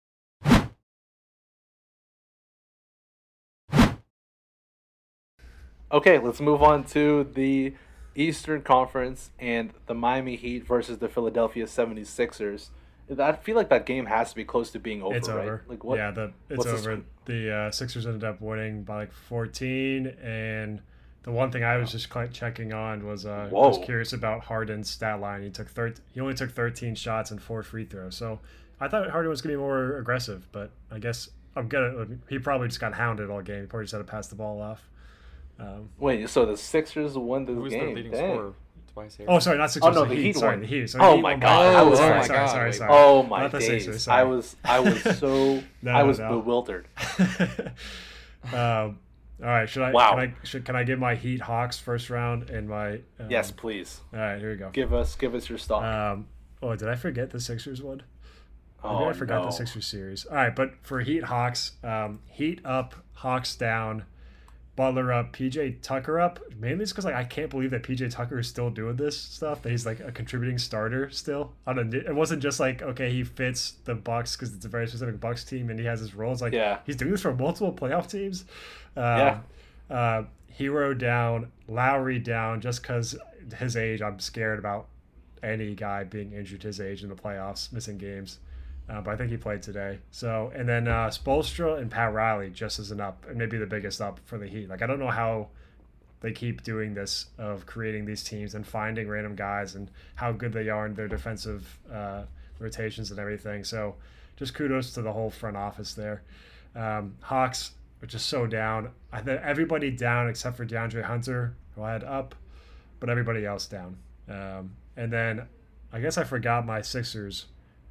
Speaker 1: Okay, let's move on to the Eastern Conference and the Miami Heat versus the Philadelphia seventy-sixers. I feel like that game has to be close to being over,
Speaker 3: It's
Speaker 1: right?
Speaker 3: over.
Speaker 1: Like what?
Speaker 3: Yeah, the it's
Speaker 1: what's the
Speaker 3: over.
Speaker 1: sc-
Speaker 3: The uh, Sixers ended up winning by like fourteen, and the one thing I was just quite checking on was uh, I was
Speaker 1: Whoa.
Speaker 3: curious about Harden's stat line. He took thir- he only took thirteen shots and four free throws. So I thought Harden was gonna be more aggressive, but I guess I'm gonna. He probably just got hounded all game. He probably just had to pass the ball off. Um,
Speaker 1: Wait, so the Sixers won this
Speaker 2: who's
Speaker 1: game?
Speaker 2: their leading
Speaker 1: Dang.
Speaker 2: scorer? Tobias Harris.
Speaker 3: oh, sorry, not Sixers.
Speaker 1: Oh, no,
Speaker 3: the
Speaker 1: the
Speaker 3: Heat.
Speaker 1: Heat
Speaker 3: Sorry,
Speaker 1: won.
Speaker 3: the Heat. So
Speaker 1: Oh
Speaker 3: the Heat
Speaker 1: my
Speaker 3: won by-
Speaker 1: God,
Speaker 2: I was-
Speaker 3: sorry,
Speaker 2: oh my
Speaker 3: sorry,
Speaker 2: God,
Speaker 3: sorry,
Speaker 2: wait.
Speaker 3: sorry.
Speaker 1: Oh my
Speaker 3: Not the
Speaker 1: days!
Speaker 3: Sixers, sorry.
Speaker 1: I was I was so
Speaker 3: No,
Speaker 1: I
Speaker 3: no,
Speaker 1: was
Speaker 3: no.
Speaker 1: bewildered.
Speaker 3: um, all right, should I?
Speaker 1: Wow.
Speaker 3: Can I should, can I give my Heat Hawks first round and my? Um,
Speaker 1: Yes, please
Speaker 3: All right, here we go.
Speaker 1: give us give us your stock.
Speaker 3: Um, oh, did I forget the Sixers one? Maybe
Speaker 1: oh
Speaker 3: I forgot
Speaker 1: no.
Speaker 3: the Sixers series. All right, but for Heat Hawks, um, Heat up, Hawks down, Butler up, P J Tucker up. Mainly it's because like I can't believe that P J Tucker is still doing this stuff. That he's like a contributing starter still. On a, it wasn't just like okay he fits the Bucks because it's a very specific Bucks team and he has his roles. Like
Speaker 1: Yeah.
Speaker 3: he's doing this for multiple playoff teams. Um,
Speaker 1: Yeah.
Speaker 3: Uh, Hero down, Lowry down, just because his age. I'm scared about any guy being injured his age in the playoffs, missing games. Uh, but I think he played today. So and then uh, Spoelstra and Pat Riley just as an up, and maybe the biggest up for the Heat. Like I don't know how they keep doing this of creating these teams and finding random guys and how good they are in their defensive uh, rotations and everything. So just kudos to the whole front office there. Um, Hawks, which is so down. I think everybody down except for DeAndre Hunter, who I had up, but everybody else down. Um, and then I guess I forgot my Sixers.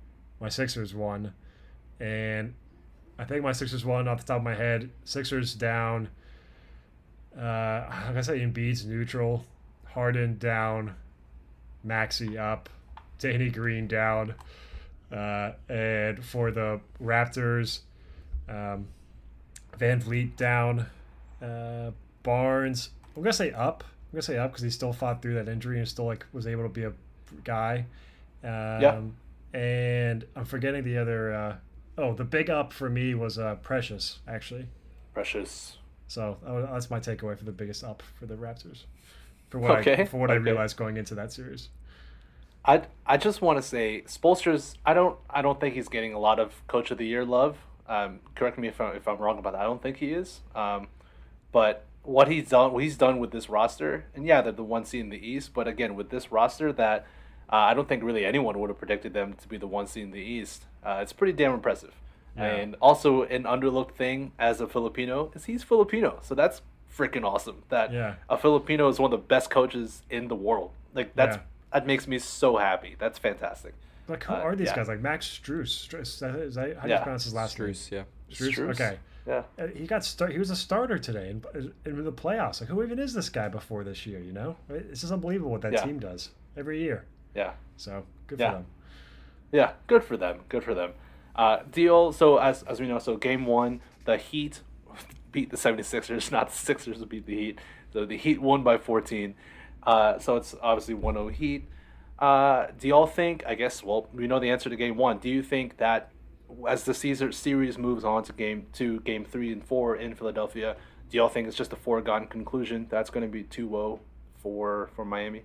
Speaker 3: my Sixers won, and I think my Sixers won off the top of my head. Sixers down. Uh, like I say, Embiid's neutral, Harden down, Maxey up, Danny Green down, uh, and for the Raptors, um, Van Vliet down, uh, Barnes. I'm gonna say up. I'm gonna say up because he still fought through that injury and still like was able to be a guy. Um,
Speaker 1: yeah.
Speaker 3: And I'm forgetting the other. Uh, oh, the big up for me was uh, Precious actually.
Speaker 1: Precious.
Speaker 3: So oh, that's my takeaway for the biggest up for the Raptors. For what
Speaker 1: okay.
Speaker 3: I for what
Speaker 1: okay.
Speaker 3: I realized going into that series.
Speaker 1: I I just want to say Spoelstra's. I don't I don't think he's getting a lot of Coach of the Year love. Um, correct me if I'm, if I'm wrong about that. I don't think he is. Um, but what he's done, what he's done with this roster, and yeah, they're the one seed in the East. But again, with this roster, that uh, I don't think really anyone would have predicted them to be the one seed in the East. Uh, it's pretty damn impressive. Yeah. And also an underlooked thing as a Filipino is he's Filipino, so that's freaking awesome. That
Speaker 3: yeah.
Speaker 1: a Filipino is one of the best coaches in the world. Like that's
Speaker 3: yeah.
Speaker 1: that makes me so happy. That's fantastic.
Speaker 3: Like who
Speaker 1: uh,
Speaker 3: are these
Speaker 1: yeah.
Speaker 3: guys? Like Max Strus. Strus is that, is that, how do
Speaker 1: yeah.
Speaker 3: you pronounce his last
Speaker 2: Strus,
Speaker 3: name?
Speaker 2: yeah.
Speaker 3: Strus.
Speaker 1: Strus.
Speaker 3: Okay.
Speaker 1: Yeah.
Speaker 3: Uh, he got start. He was a starter today in, in the playoffs. Like who even is this guy before this year? You know, it's just unbelievable what that
Speaker 1: yeah.
Speaker 3: team does every year.
Speaker 1: Yeah.
Speaker 3: So good
Speaker 1: yeah.
Speaker 3: for them.
Speaker 1: Yeah, good for them. Good for them. Uh, deal. So as as we know, so game one, the Heat beat the 76ers, not the Sixers beat the Heat. So the Heat won by fourteen. Uh, so it's obviously one oh Heat. Uh, do y'all think, I guess, well, we know the answer to game one. Do you think that as the Caesar series moves on to game two, game three, and four in Philadelphia, do y'all think it's just a foregone conclusion that's going to be two oh for, for Miami?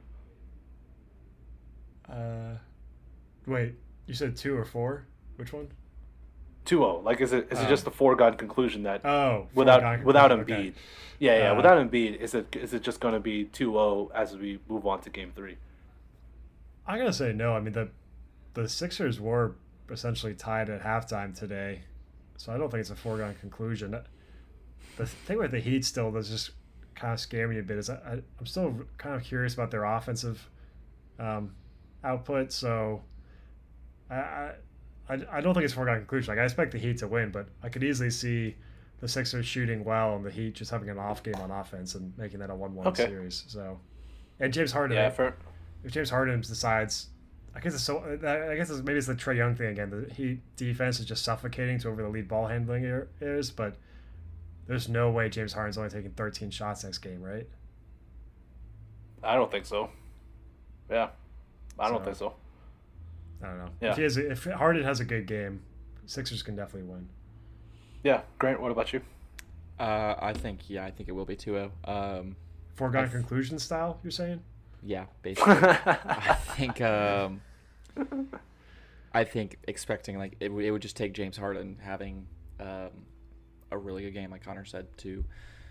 Speaker 3: Uh, wait, you said two or four? Which one?
Speaker 1: two oh. Like, is it is it
Speaker 3: Oh.
Speaker 1: just a foregone conclusion that
Speaker 3: Oh,
Speaker 1: without
Speaker 3: foregone
Speaker 1: without Embiid?
Speaker 3: conclusion, okay.
Speaker 1: Yeah, yeah.
Speaker 3: Uh,
Speaker 1: without Embiid, is it is it just going to be two oh as we move on to game three?
Speaker 3: I'm gonna say no. I mean the the Sixers were essentially tied at halftime today, so I don't think it's a foregone conclusion. The thing with the Heat still does just kind of scare me a bit is I, I, I'm still kind of curious about their offensive um, output. So I, I I don't think it's a foregone conclusion. Like I expect the Heat to win, but I could easily see the Sixers shooting well and the Heat just having an off game on offense and making that a one-one
Speaker 1: Okay.
Speaker 3: series. So and James Harden.
Speaker 1: Yeah, for
Speaker 3: If James Harden decides, I guess it's so. I guess it's, maybe it's the Trae Young thing again. The Heat defense is just suffocating to over the lead ball handling is, but there's no way James Harden's only taking thirteen shots next game, right?
Speaker 1: I don't think so. Yeah, I don't
Speaker 3: So-
Speaker 1: think so.
Speaker 3: I don't know.
Speaker 1: Yeah.
Speaker 3: If he has, a, if Harden has a good game, Sixers can definitely win.
Speaker 1: Yeah, Grant, what about you?
Speaker 2: Uh, I think yeah, I think it will be two oh. Um,
Speaker 3: Foregone
Speaker 2: I th-
Speaker 3: conclusion style, you're saying?
Speaker 2: yeah, basically. I think um, I think expecting like it, would- it would just take James Harden having um, a really good game, like Connor said, to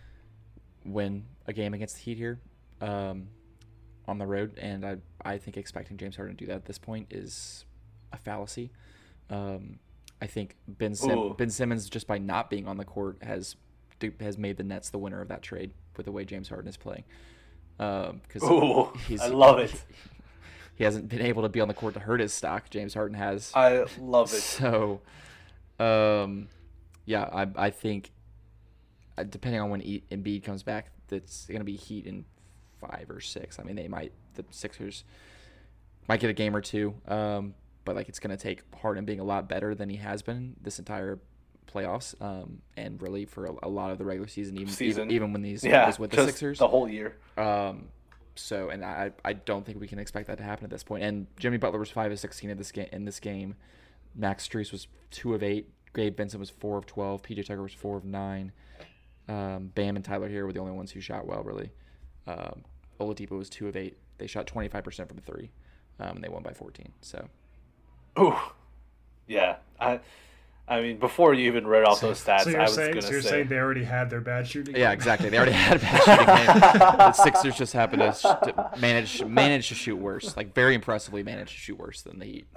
Speaker 2: win a game against the Heat here um, on the road, and I I think expecting James Harden to do that at this point is a fallacy. Um, I think Ben Sim-
Speaker 1: Ooh.
Speaker 2: Ben Simmons, just by not being on the court, has has made the Nets the winner of that trade with the way James Harden is playing. Um, because
Speaker 1: Ooh,
Speaker 2: he's,
Speaker 1: I love it.
Speaker 2: He hasn't been able to be on the court to hurt his stock. James Harden has.
Speaker 1: I love it.
Speaker 2: So, um, yeah, I I think uh, depending on when e- Embiid comes back, that's going to be Heat in five or six. I mean, they might the Sixers might get a game or two, um, but like it's going to take Harden being a lot better than he has been this entire playoffs, um, and really for a, a lot of the regular season, even
Speaker 1: Season.
Speaker 2: even, even when these
Speaker 1: Yeah,
Speaker 2: was with the
Speaker 1: just
Speaker 2: Sixers,
Speaker 1: the whole year.
Speaker 2: um, so, and I, I don't think we can expect that to happen at this point. And Jimmy Butler was five of sixteen in this game. In this game, Max Strus was two of eight. Gabe Vincent was four of twelve. P J Tucker was four of nine. Um, Bam and Tyler Hero were the only ones who shot well, really. Um, Oladipo was two of eight. They shot twenty-five percent from three, um, and they won by fourteen. So,
Speaker 1: Ooh, yeah. I, I mean, before you even read off those stats,
Speaker 3: so
Speaker 1: I
Speaker 3: you're
Speaker 1: was
Speaker 3: saying,
Speaker 1: gonna
Speaker 3: so you're
Speaker 1: say.
Speaker 3: saying they already had their bad shooting?
Speaker 2: yeah, exactly. They already had a bad shooting game. The Sixers just happened to, sh- to manage manage to shoot worse, like very impressively managed to shoot worse than the Heat.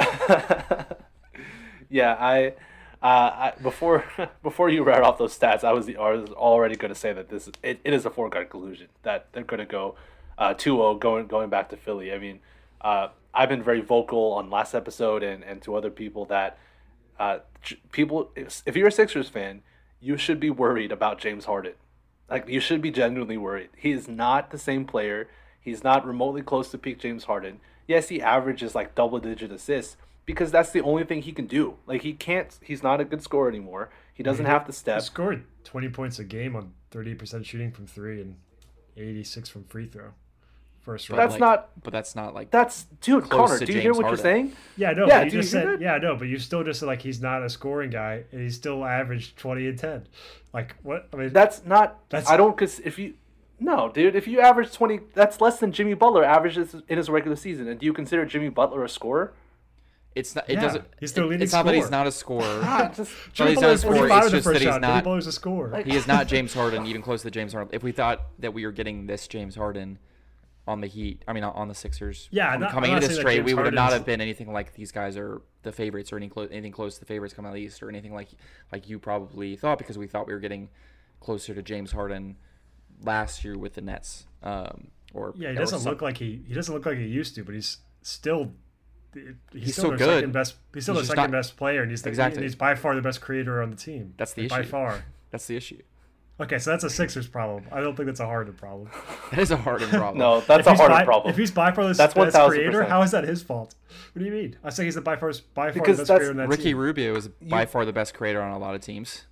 Speaker 1: Yeah, I, uh, I before before you read off those stats, I was I was already going to say that this it, it is a foregone conclusion that they're going to go uh, two oh going going back to Philly. I mean, uh, I've been very vocal on last episode and, and to other people that uh, people, if you're a Sixers fan, you should be worried about James Harden. Like, you should be genuinely worried. He is not the same player. He's not remotely close to peak James Harden. Yes, he averages like double-digit assists because that's the only thing he can do. Like, he can't. He's not a good scorer anymore. He doesn't
Speaker 3: he,
Speaker 1: have to step.
Speaker 3: He scored twenty points a game on thirty percent shooting from three and eighty-six from free throw. First round.
Speaker 1: That's
Speaker 2: like,
Speaker 1: not.
Speaker 2: But that's not like.
Speaker 1: That's dude,
Speaker 2: close
Speaker 1: Connor.
Speaker 2: to
Speaker 1: Do you
Speaker 2: James
Speaker 1: hear what
Speaker 2: Harden.
Speaker 1: you're saying?
Speaker 3: Yeah, no.
Speaker 1: Yeah,
Speaker 3: but you
Speaker 1: do you
Speaker 3: just
Speaker 1: hear
Speaker 3: said.
Speaker 1: that?
Speaker 3: Yeah, no. But you still just said like he's not a scoring guy, and he still averaged twenty and ten. Like what? I mean,
Speaker 1: That's not.
Speaker 3: That's-
Speaker 1: I don't. Cause if you. No, dude. If you average twenty, that's less than Jimmy Butler averages in his regular season. And do you consider Jimmy Butler a scorer?
Speaker 2: It's not. It
Speaker 3: Yeah,
Speaker 2: doesn't.
Speaker 3: he's the
Speaker 2: it-
Speaker 3: leading
Speaker 2: it's not that he's
Speaker 3: scorer.
Speaker 2: not a scorer.
Speaker 1: Ah, just
Speaker 2: But
Speaker 3: Jimmy
Speaker 2: he's not a
Speaker 3: Butler's
Speaker 2: scorer.
Speaker 3: forty-five
Speaker 2: It's
Speaker 3: in the
Speaker 2: just that
Speaker 3: first
Speaker 2: he's
Speaker 3: shot. Jimmy
Speaker 2: not.
Speaker 3: Butler's a scorer.
Speaker 2: He is not James Harden, even close to James Harden. If we thought that we were getting this James Harden on the Heat, I mean on the Sixers,
Speaker 3: Yeah,
Speaker 2: com-
Speaker 3: not-
Speaker 2: coming
Speaker 3: I'm not
Speaker 2: into this
Speaker 3: saying that
Speaker 2: trade,
Speaker 3: James
Speaker 2: we would have not
Speaker 3: Harden's-
Speaker 2: have been anything like these guys are the favorites or any clo- anything close to the favorites coming out of the East or anything like like you probably thought because we thought we were getting closer to James Harden last year with the Nets. Um, or
Speaker 3: Yeah, he
Speaker 2: or
Speaker 3: doesn't
Speaker 2: some-
Speaker 3: look like he he doesn't look like he used to, but he's still he's,
Speaker 2: He's
Speaker 3: still
Speaker 2: still
Speaker 3: their
Speaker 2: good.
Speaker 3: second best. He's still
Speaker 2: He's
Speaker 3: the
Speaker 2: just
Speaker 3: second
Speaker 2: not-
Speaker 3: best player, and he's the,
Speaker 2: Exactly.
Speaker 3: and he's by far the best creator on the team.
Speaker 2: That's the
Speaker 3: Like, by
Speaker 2: issue.
Speaker 3: far.
Speaker 2: That's the issue.
Speaker 3: Okay, so that's a Sixers problem. I don't think that's a Harden problem.
Speaker 2: That is a Harden problem.
Speaker 1: No, that's
Speaker 3: If
Speaker 1: a
Speaker 3: he's
Speaker 1: harder
Speaker 3: by,
Speaker 1: problem.
Speaker 3: If he's by far the
Speaker 1: That's
Speaker 3: best
Speaker 1: one thousand
Speaker 3: creator,
Speaker 1: percent.
Speaker 3: how is that his fault? What do you mean? I say he's the by far by far
Speaker 1: Because
Speaker 3: the best
Speaker 1: that's-
Speaker 3: creator on that
Speaker 2: Ricky
Speaker 3: team.
Speaker 2: Rubio is by far the best creator on a lot of teams.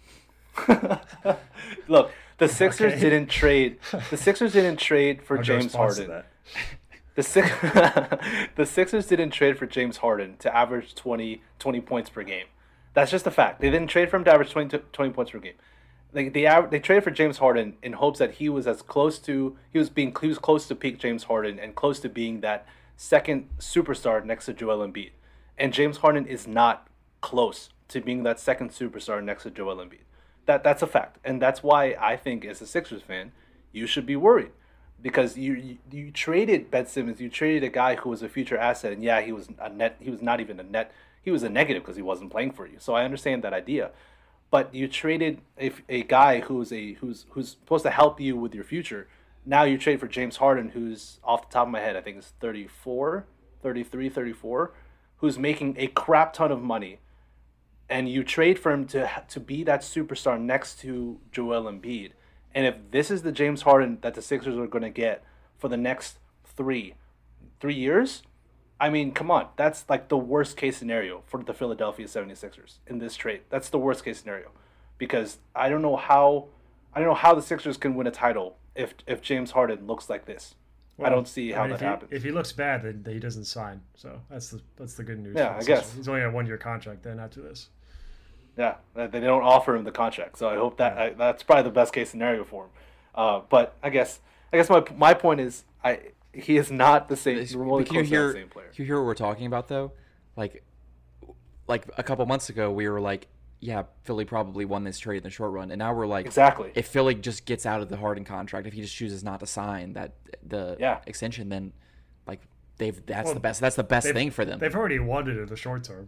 Speaker 1: Look, the Sixers
Speaker 3: Okay.
Speaker 1: didn't trade. The Sixers didn't trade for
Speaker 3: How's your
Speaker 1: James
Speaker 3: response to
Speaker 1: Harden.
Speaker 3: that?
Speaker 1: The Six, the Sixers didn't trade for James Harden to average twenty, twenty points per game. That's just a fact. They didn't trade for him to average twenty, twenty points per game. They they, aver- they traded for James Harden in hopes that he was as close to he was being he was close to peak James Harden and close to being that second superstar next to Joel Embiid. And James Harden is not close to being that second superstar next to Joel Embiid. That that's a fact, and that's why I think as a Sixers fan, you should be worried. Because you, you you traded Ben Simmons, you traded a guy who was a future asset, and yeah, he was a net. He was not even a net. He was a negative because he wasn't playing for you. So I understand that idea, but you traded a, a guy who's a who's who's supposed to help you with your future. Now you trade for James Harden, who's off the top of my head, I think is thirty-four, thirty-three, thirty-four, who's making a crap ton of money, and you trade for him to to be that superstar next to Joel Embiid. And if this is the James Harden that the Sixers are going to get for the next three, three years, I mean, come on. That's like the worst case scenario for the Philadelphia seventy-sixers in this trade. That's the worst case scenario. Because I don't know how I don't know how the Sixers can win a title if if James Harden looks like this. I don't see
Speaker 3: I
Speaker 1: how
Speaker 3: mean,
Speaker 1: that
Speaker 3: if he,
Speaker 1: happens.
Speaker 3: If he looks bad, then he doesn't sign. So that's the that's the good news.
Speaker 1: Yeah,
Speaker 3: for the
Speaker 1: I
Speaker 3: Sixers.
Speaker 1: guess.
Speaker 3: He's only on a one year contract then after this.
Speaker 1: Yeah, they they don't offer him the contract, so I hope that I, that's probably the best case scenario for him. Uh, but I guess I guess my my point is I he is not the same.
Speaker 2: It's-
Speaker 1: remotely
Speaker 2: but can you
Speaker 1: close to that
Speaker 2: hear?
Speaker 1: same player.
Speaker 2: Can you hear what we're talking about though? Like, like a couple months ago, we were like, yeah, Philly probably won this trade in the short run, and now we're like,
Speaker 1: Exactly.
Speaker 2: If Philly just gets out of the Harden contract, if he just chooses not to sign that the
Speaker 1: Yeah.
Speaker 2: extension, then like they've that's
Speaker 3: Well,
Speaker 2: the best. That's the best
Speaker 3: They've-
Speaker 2: thing for them.
Speaker 3: They've already won it in the short term.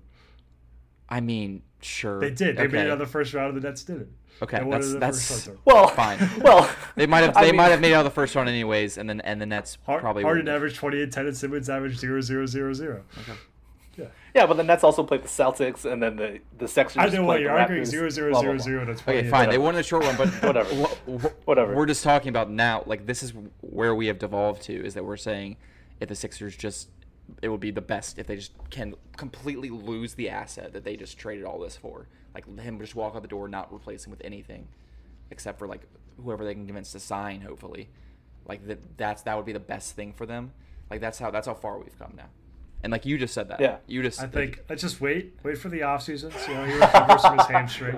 Speaker 2: I mean, sure.
Speaker 3: They did. They
Speaker 2: okay.
Speaker 3: made it out of the first round, and the Nets didn't.
Speaker 2: Okay,
Speaker 3: They won
Speaker 2: that's-
Speaker 3: it in the
Speaker 2: that's-
Speaker 3: first short term.
Speaker 1: Well,
Speaker 2: Fine.
Speaker 1: Well,
Speaker 2: They might have.
Speaker 1: I
Speaker 2: They
Speaker 1: mean-
Speaker 2: might have made it out of the first round anyways, and then and the Nets
Speaker 3: Har-
Speaker 2: probably
Speaker 3: Harden
Speaker 2: wouldn't have.
Speaker 3: averaged twenty and ten, and Simmons averaged zero, zero, zero, zero. Yeah.
Speaker 1: Yeah, but the Nets also played the Celtics, and then the the Sixers.
Speaker 3: I know what
Speaker 1: played
Speaker 3: you're
Speaker 1: the
Speaker 3: arguing
Speaker 1: Raptors,
Speaker 3: zero, zero,
Speaker 1: blah,
Speaker 3: zero,
Speaker 1: blah, blah.
Speaker 3: zero to twenty.
Speaker 2: Okay,
Speaker 3: and
Speaker 2: fine.
Speaker 3: ten.
Speaker 2: They won a short run, but
Speaker 1: Whatever.
Speaker 2: wh- wh-
Speaker 1: Whatever.
Speaker 2: We're just talking about now. Like this is where we have devolved to is that we're saying if the Sixers just, it would be the best if they just can completely lose the asset that they just traded all this for. Like him just walk out the door, not replace him with anything, except for like whoever they can convince to sign. Hopefully, like that. That's that would be the best thing for them. Like that's how that's how far we've come now. And like you just said that.
Speaker 1: Yeah.
Speaker 2: You just.
Speaker 3: I think let's just wait, wait for the offseason, see how he recovers from his hamstring.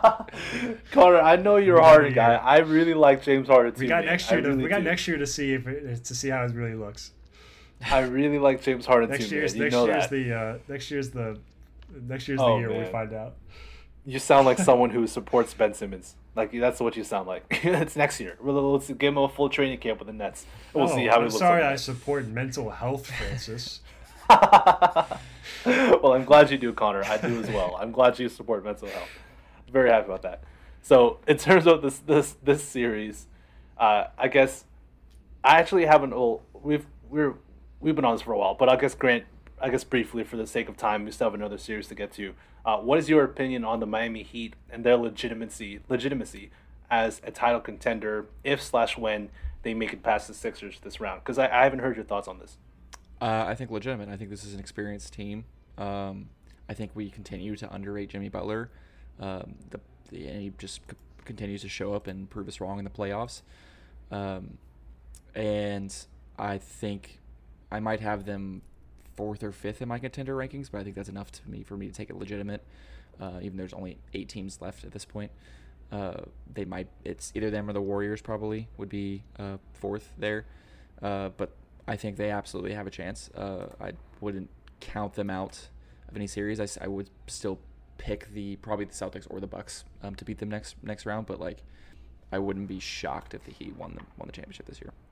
Speaker 1: Connor, I know you're a
Speaker 3: We got
Speaker 1: Harden
Speaker 3: a
Speaker 1: guy.
Speaker 3: year.
Speaker 1: I really like James Harden too.
Speaker 3: We got
Speaker 1: man.
Speaker 3: next
Speaker 1: I
Speaker 3: year. To,
Speaker 1: really
Speaker 3: we got
Speaker 1: do.
Speaker 3: next year to see if it, to see how it really looks.
Speaker 1: I really like James Harden
Speaker 3: Next
Speaker 1: too,
Speaker 3: year's
Speaker 1: man. You
Speaker 3: next
Speaker 1: know
Speaker 3: year's
Speaker 1: that.
Speaker 3: the uh, next year's the next year's
Speaker 1: Oh,
Speaker 3: the year we
Speaker 1: man.
Speaker 3: find out.
Speaker 1: You sound like someone who supports Ben Simmons. Like that's what you sound like. It's next year. Well, let's give him a full training camp with the Nets. We'll
Speaker 3: oh,
Speaker 1: see how he
Speaker 3: I'm
Speaker 1: looks.
Speaker 3: sorry,
Speaker 1: like
Speaker 3: I support mental health, Francis.
Speaker 1: Well, I'm glad you do, Connor. I do as well. I'm glad you support mental health. Very happy about that. So, in terms of this this this series, uh, I guess I actually haven't. Well, we've we're we've been on this for a while, but I guess Grant, I guess briefly for the sake of time, we still have another series to get to. Uh, what is your opinion on the Miami Heat and their legitimacy legitimacy as a title contender if slash when they make it past the Sixers this round? Because I, I haven't heard your thoughts on this.
Speaker 2: Uh, I think legitimate. I think this is an experienced team. Um, I think we continue to underrate Jimmy Butler. Um, the, the and he just c- continues to show up and prove us wrong in the playoffs. Um, and I think I might have them fourth or fifth in my contender rankings, but I think that's enough to me for me to take it legitimate. Uh, even there's only eight teams left at this point. Uh, they might it's either them or the Warriors probably would be uh, fourth there. Uh, but I think they absolutely have a chance. Uh, I wouldn't count them out of any series. I, I would still pick the probably the Celtics or the Bucks um, to beat them next next round, but like I wouldn't be shocked if the Heat won the won the championship this year.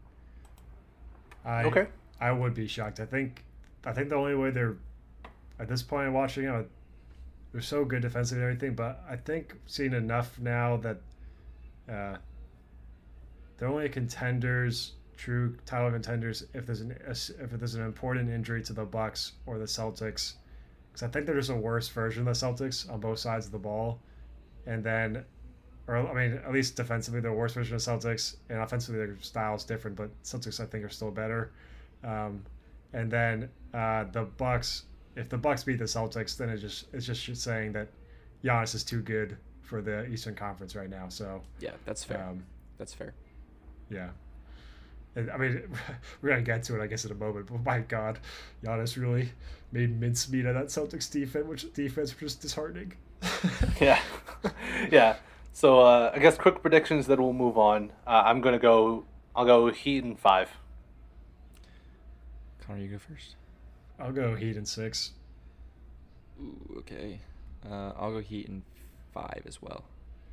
Speaker 3: I,
Speaker 1: Okay.
Speaker 3: I would be shocked. I think I think the only way they're at this point watching them, they're so good defensively and everything, but I think seeing enough now that uh, they're only contenders, true title contenders, if there's an if there's an important injury to the Bucks or the Celtics, because I think they're just a worse version of the Celtics on both sides of the ball, and then, or I mean, at least defensively they're a worse version of Celtics, and offensively their style is different, but Celtics I think are still better. Um, and then uh, the Bucks, if the Bucks beat the Celtics, then it just it's just saying that Giannis is too good for the Eastern Conference right now. So
Speaker 2: Yeah, that's fair.
Speaker 3: um,
Speaker 2: That's fair.
Speaker 3: yeah. And, I mean, we're gonna get to it, I guess, in a moment. But my God, Giannis really made mincemeat of that Celtics defense, which defense was just disheartening.
Speaker 1: Yeah. Yeah. So uh, I guess quick predictions, then we'll move on. Uh, I'm going to go, I'll go Heat in five.
Speaker 2: Connor, you go first.
Speaker 3: I'll go Heat in six.
Speaker 2: Ooh, okay. Uh, I'll go Heat in five as well.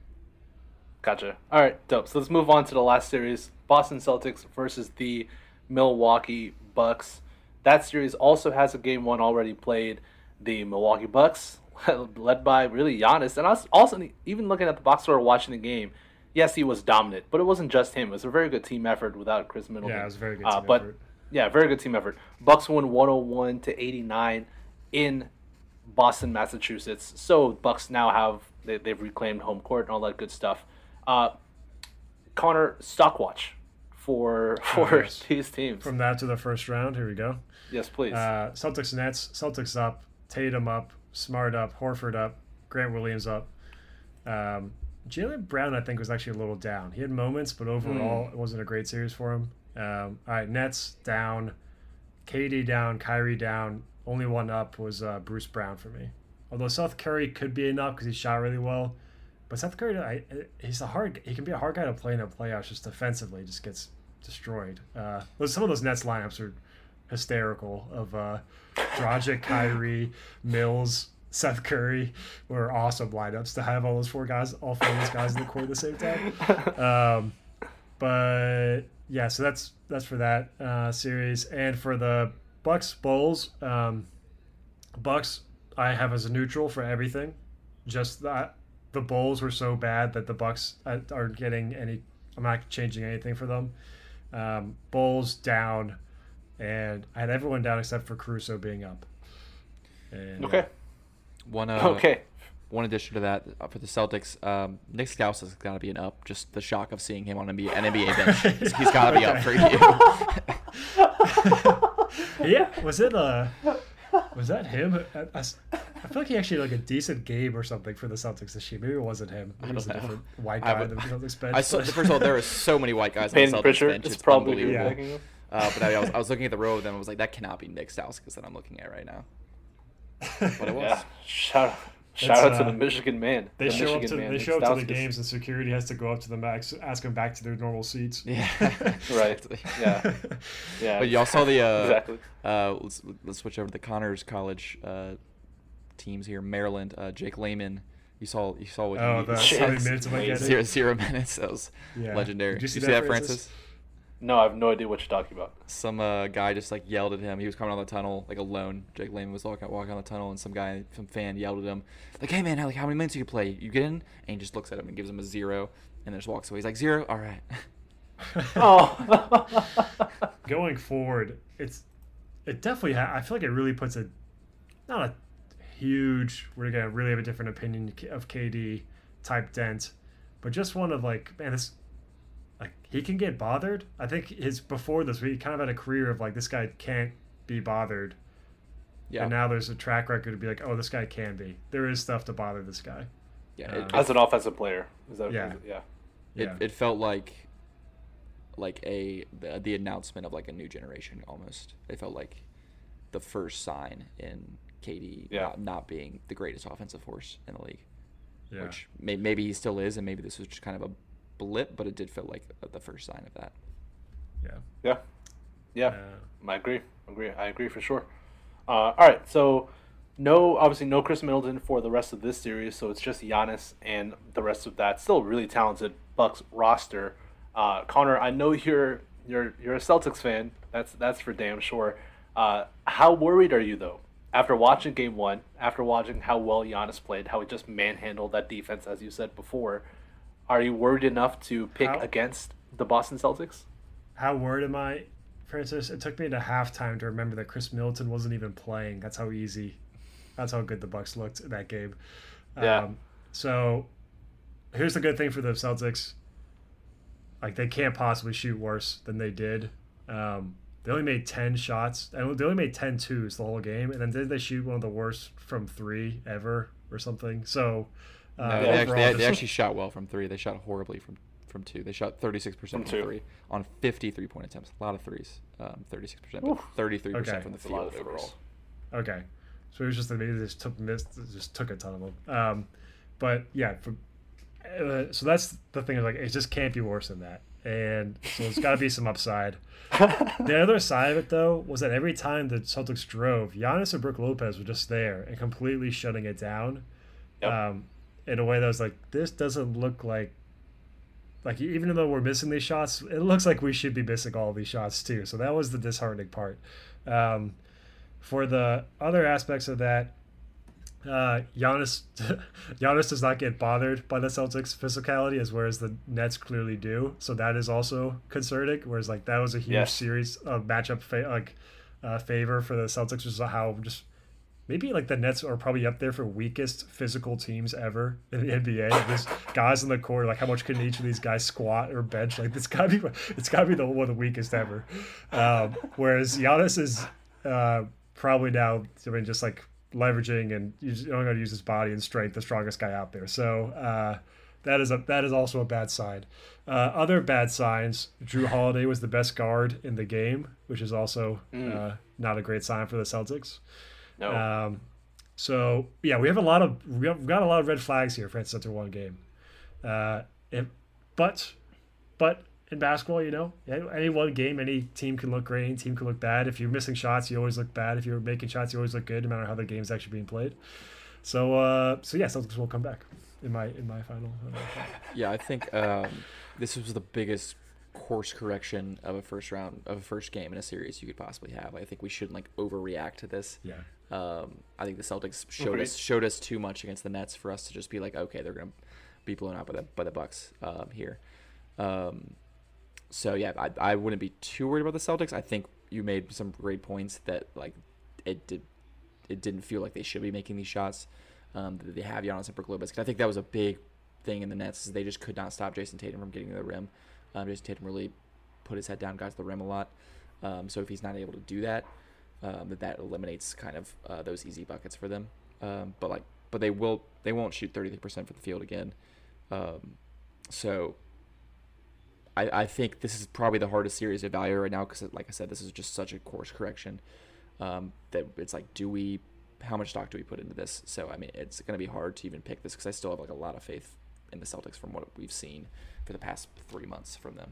Speaker 1: Gotcha. All right, dope. So let's move on to the last series, Boston Celtics versus the Milwaukee Bucks. That series also has a game one already played. The Milwaukee Bucks, led by really Giannis, and I was also even looking at the box score watching the game. Yes, he was dominant, but it wasn't just him. It was a very good team effort without Chris Middleton.
Speaker 3: Yeah, it was a very good
Speaker 1: Uh,
Speaker 3: team
Speaker 1: but
Speaker 3: effort.
Speaker 1: yeah, very good team effort. Bucks won one oh one to eighty-nine in Boston, Massachusetts. So Bucks now have they, they've reclaimed home court and all that good stuff. Uh, Connor, stock watch for for
Speaker 3: yes.
Speaker 1: these teams.
Speaker 3: From that to the first round, here we go.
Speaker 1: Yes, please.
Speaker 3: Uh, Celtics Nets, Celtics up, Tatum up, Smart up, Horford up, Grant Williams up. Um, Jaylen Brown, I think, was actually a little down. He had moments, but overall,
Speaker 1: Mm.
Speaker 3: it wasn't a great series for him. Um, all right, Nets down, K D down, Kyrie down. Only one up was uh, Bruce Brown for me. Although Seth Curry could be enough because he shot really well. But Seth Curry, I, he's a hard. He can be a hard guy to play in the playoffs. Just defensively, just gets destroyed. Uh, some of those Nets lineups are hysterical. Of uh, Dragic, Kyrie, Mills, Seth Curry were awesome lineups to have all those four guys, all four of those guys in the court at the same time. Um, but yeah, so that's that's for that uh, series, and for the Bucks Bulls. Um, Bucks, I have as a neutral for everything. Just that. The Bulls were so bad that the Bucks aren't getting any. I'm not changing anything for them. Um, Bulls down, and I had everyone down except for Caruso being up. And,
Speaker 1: okay.
Speaker 2: One uh,
Speaker 1: Okay.
Speaker 2: One addition to that uh, for the Celtics, um, Nick Staus has got to be an up. Just the shock of seeing him on an N B A, an N B A bench. He's, he's got to be up for you.
Speaker 3: yeah, was it uh, was that him? I, I, I feel like he actually had like a decent game or something for the Celtics this year. Maybe it wasn't him. Maybe it was a
Speaker 2: don't know.
Speaker 3: different white
Speaker 2: I
Speaker 3: guy
Speaker 2: would-
Speaker 3: on the Celtics bench.
Speaker 2: I saw,
Speaker 3: but-
Speaker 2: first of all, there are so many white guys on
Speaker 1: Peyton
Speaker 2: the Celtics
Speaker 1: Pritchard.
Speaker 2: bench.
Speaker 1: It's
Speaker 2: It's
Speaker 1: probably who you're
Speaker 2: unbelievable.
Speaker 1: thinking of.
Speaker 2: Uh, but I, I was I was looking at the row of them. I was like, that cannot be Nick Stauskas that I'm looking at right now. But it was.
Speaker 1: Yeah. Shout shout
Speaker 3: It's,
Speaker 1: out to
Speaker 3: uh,
Speaker 1: the Michigan man.
Speaker 3: They
Speaker 1: the
Speaker 3: show up
Speaker 1: Michigan
Speaker 3: to
Speaker 1: man,
Speaker 3: they
Speaker 1: Nick
Speaker 3: show up to the
Speaker 1: Stauskas.
Speaker 3: games and security has to go up to them back, ask them back to their normal seats.
Speaker 2: Yeah.
Speaker 1: Right.
Speaker 2: Exactly.
Speaker 1: Yeah. Yeah.
Speaker 2: But y'all saw the uh,
Speaker 1: Exactly.
Speaker 2: uh let's let's switch over to the Connors College uh teams here. Maryland, uh, Jake Layman. You saw you saw what
Speaker 3: Oh,
Speaker 2: he
Speaker 3: the
Speaker 1: Shit.
Speaker 3: how many minutes am I getting?
Speaker 2: zero zero minutes. That was
Speaker 3: Yeah.
Speaker 2: legendary.
Speaker 3: Did you see
Speaker 2: see
Speaker 3: that,
Speaker 2: that,
Speaker 3: Francis?
Speaker 2: Francis?
Speaker 1: No, I have no idea what you're talking about.
Speaker 2: Some uh, guy just like yelled at him. He was coming on the tunnel like alone. Jake Layman was walking walking on the tunnel, and some guy, some fan, yelled at him like, "Hey man, how, like, how many minutes do you play? You get in?" And he just looks at him and gives him a zero, and then just walks away. He's like, "Zero, all right."
Speaker 1: Oh.
Speaker 3: Going forward, it's it definitely. Ha- I feel like it really puts a not a huge. We're gonna really have a different opinion of K D type dent, but just one of like, man, this like he can get bothered. I think his before this, we kind of had a career of like this guy can't be bothered.
Speaker 2: Yeah.
Speaker 3: And now there's a track record to be like, oh, this guy can be. There is stuff to bother this guy.
Speaker 2: Yeah.
Speaker 3: Uh,
Speaker 2: It,
Speaker 1: As an offensive player. Is that,
Speaker 3: Yeah.
Speaker 1: is it- yeah.
Speaker 2: it,
Speaker 3: Yeah.
Speaker 2: it felt like like a the, the announcement of like a new generation almost. It felt like the first sign in K D
Speaker 1: Yeah.
Speaker 2: not, not being the greatest offensive force in the league.
Speaker 3: Yeah.
Speaker 2: Which may, maybe he still is, and maybe this was just kind of a blip, but it did feel like the first sign of that.
Speaker 3: Yeah.
Speaker 1: Yeah. Yeah.
Speaker 3: Uh,
Speaker 1: I agree. Agree. I agree for sure. Uh, all right. So, no, obviously, no Chris Middleton for the rest of this series. So it's just Giannis and the rest of that still really talented Bucks roster. Uh, Connor, I know you're you're you're a Celtics fan. That's that's for damn sure. Uh, how worried are you though? After watching Game One, after watching how well Giannis played, how he just manhandled that defense, as you said before, are you worried enough to pick
Speaker 3: How-
Speaker 1: against the Boston Celtics?
Speaker 3: how worried am I, Francis? It took me to halftime to remember that Chris Middleton wasn't even playing. That's how easy. That's how good the Bucks looked in that game.
Speaker 1: Yeah.
Speaker 3: Um, so here's the good thing for the Celtics. Like they can't possibly shoot worse than they did. Um, they only made ten shots, and they only made ten twos the whole game. And then did they shoot one of the worst from three ever or something? So uh,
Speaker 2: No, they,
Speaker 3: overall,
Speaker 2: actually, they, they
Speaker 3: just-
Speaker 2: actually shot well from three. They shot horribly from from two. They shot thirty-six percent
Speaker 1: From
Speaker 2: from,
Speaker 1: two.
Speaker 2: three on fifty-three point attempts. A lot of threes. Um, thirty-six percent, but thirty-three percent
Speaker 3: Okay.
Speaker 2: from the
Speaker 1: That's a lot
Speaker 2: field
Speaker 1: of
Speaker 2: overall.
Speaker 1: threes.
Speaker 3: Okay, so it was just that maybe they just took missed, just took a ton of them. Um, but yeah, for, uh, so that's the thing is like it just can't be worse than that, and so there's got to be some upside. The other side of it though was that every time the Celtics drove, Giannis and Brook Lopez were just there and completely shutting it down,
Speaker 1: Yep.
Speaker 3: um, in a way that was like this doesn't look like. Like even though we're missing these shots, it looks like we should be missing all these shots too. So that was the disheartening part. Um, for the other aspects of that, uh, Giannis, Giannis does not get bothered by the Celtics' physicality, as whereas the Nets clearly do. So that is also concerning. Whereas like that was a huge
Speaker 1: Yes.
Speaker 3: series of matchup fa- like uh, favor for the Celtics, which is how just maybe like the Nets are probably up there for weakest physical teams ever in the N B A. Like, there's guys in the court, like how much can each of these guys squat or bench? Like it's gotta be, it's gotta be the one of the weakest ever. Um, whereas Giannis is uh, probably now, I mean, just like leveraging and you just don't got to use his body and strength, the strongest guy out there. So uh, that is a that is also a bad sign. Uh, other bad signs: Drew Holiday was the best guard in the game, which is also uh, not a great sign for the Celtics.
Speaker 1: No.
Speaker 3: Um, so yeah, we have a lot of we have, we've got a lot of red flags here, Francis, after one game. Uh, if, but but in basketball, you know, any one game, any team can look great, any team can look bad. If you're missing shots, you always look bad. If you're making shots, you always look good, no matter how the game's actually being played. So uh, so yeah, Celtics will come back in my in my final. Uh,
Speaker 2: Yeah, I think um, this was the biggest course correction of a first round of a first game in a series you could possibly have. I think we shouldn't like overreact to this.
Speaker 3: yeah.
Speaker 2: Um, I think the Celtics showed
Speaker 1: Agreed.
Speaker 2: us showed us too much against the Nets for us to just be like, okay, they're gonna be blown out by the by the Bucks um, here. Um, so yeah, I I wouldn't be too worried about the Celtics. I think you made some great points that like it did it didn't feel like they should be making these shots. Um, that they have Giannis and Brook Lopez. 'Cause I think that was a big thing in the Nets is they just could not stop Jason Tatum from getting to the rim. Um, Jason Tatum really put his head down, got to the rim a lot. Um, so if he's not able to do that, um, that that eliminates kind of uh, those easy buckets for them. Um, but like, but they will they won't shoot thirty-three percent from the field again. Um, so I I think this is probably the hardest series to evaluate right now because, like I said, this is just such a course correction um, that it's like, do we how much stock do we put into this? So I mean, it's going to be hard to even pick this because I still have like a lot of faith in the Celtics from what we've seen for the past three months from them.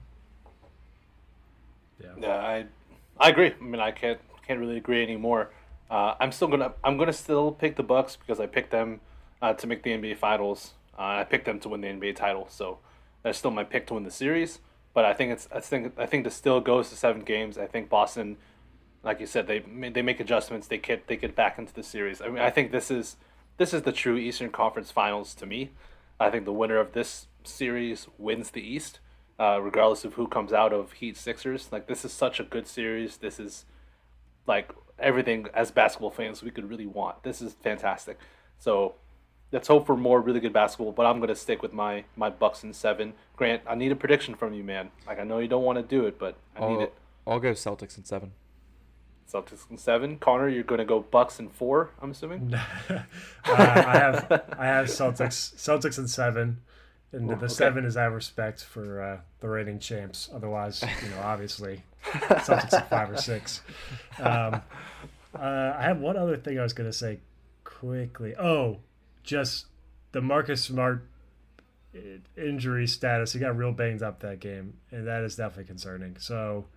Speaker 3: Yeah.
Speaker 1: Yeah, I I agree. I mean, I can't can't really agree anymore. Uh, I'm still gonna I'm gonna still pick the Bucks because I picked them uh, to make the N B A Finals. Uh, I picked them to win the N B A title, so that's still my pick to win the series. But I think it's I think I think this still goes to seven games. I think Boston, like you said, they they make adjustments. They get they get back into the series. I mean, I think this is this is the true Eastern Conference Finals to me. I think the winner of this series wins the East. uh, regardless of who comes out of Heat Sixers. Like this is such a good series. This is like everything as basketball fans we could really want. This is fantastic. So let's hope for more really good basketball. But I'm gonna stick with my my Bucks in seven. Grant, I need a prediction from you, man. Like I know you don't want to do it, but I need
Speaker 2: I'll,
Speaker 1: it.
Speaker 2: I'll go Celtics in seven.
Speaker 1: Celtics in seven. Connor, you're gonna go Bucks in four. I'm assuming.
Speaker 3: uh, I have I have Celtics Celtics in seven, and
Speaker 1: Ooh,
Speaker 3: the
Speaker 1: okay.
Speaker 3: seven is out of respect for uh, the reigning champs. Otherwise, you know, obviously, Celtics at five or six. Um, uh, I have one other thing I was gonna say quickly. Oh, just the Marcus Smart injury status. He got real banged up that game, and that is definitely concerning. So,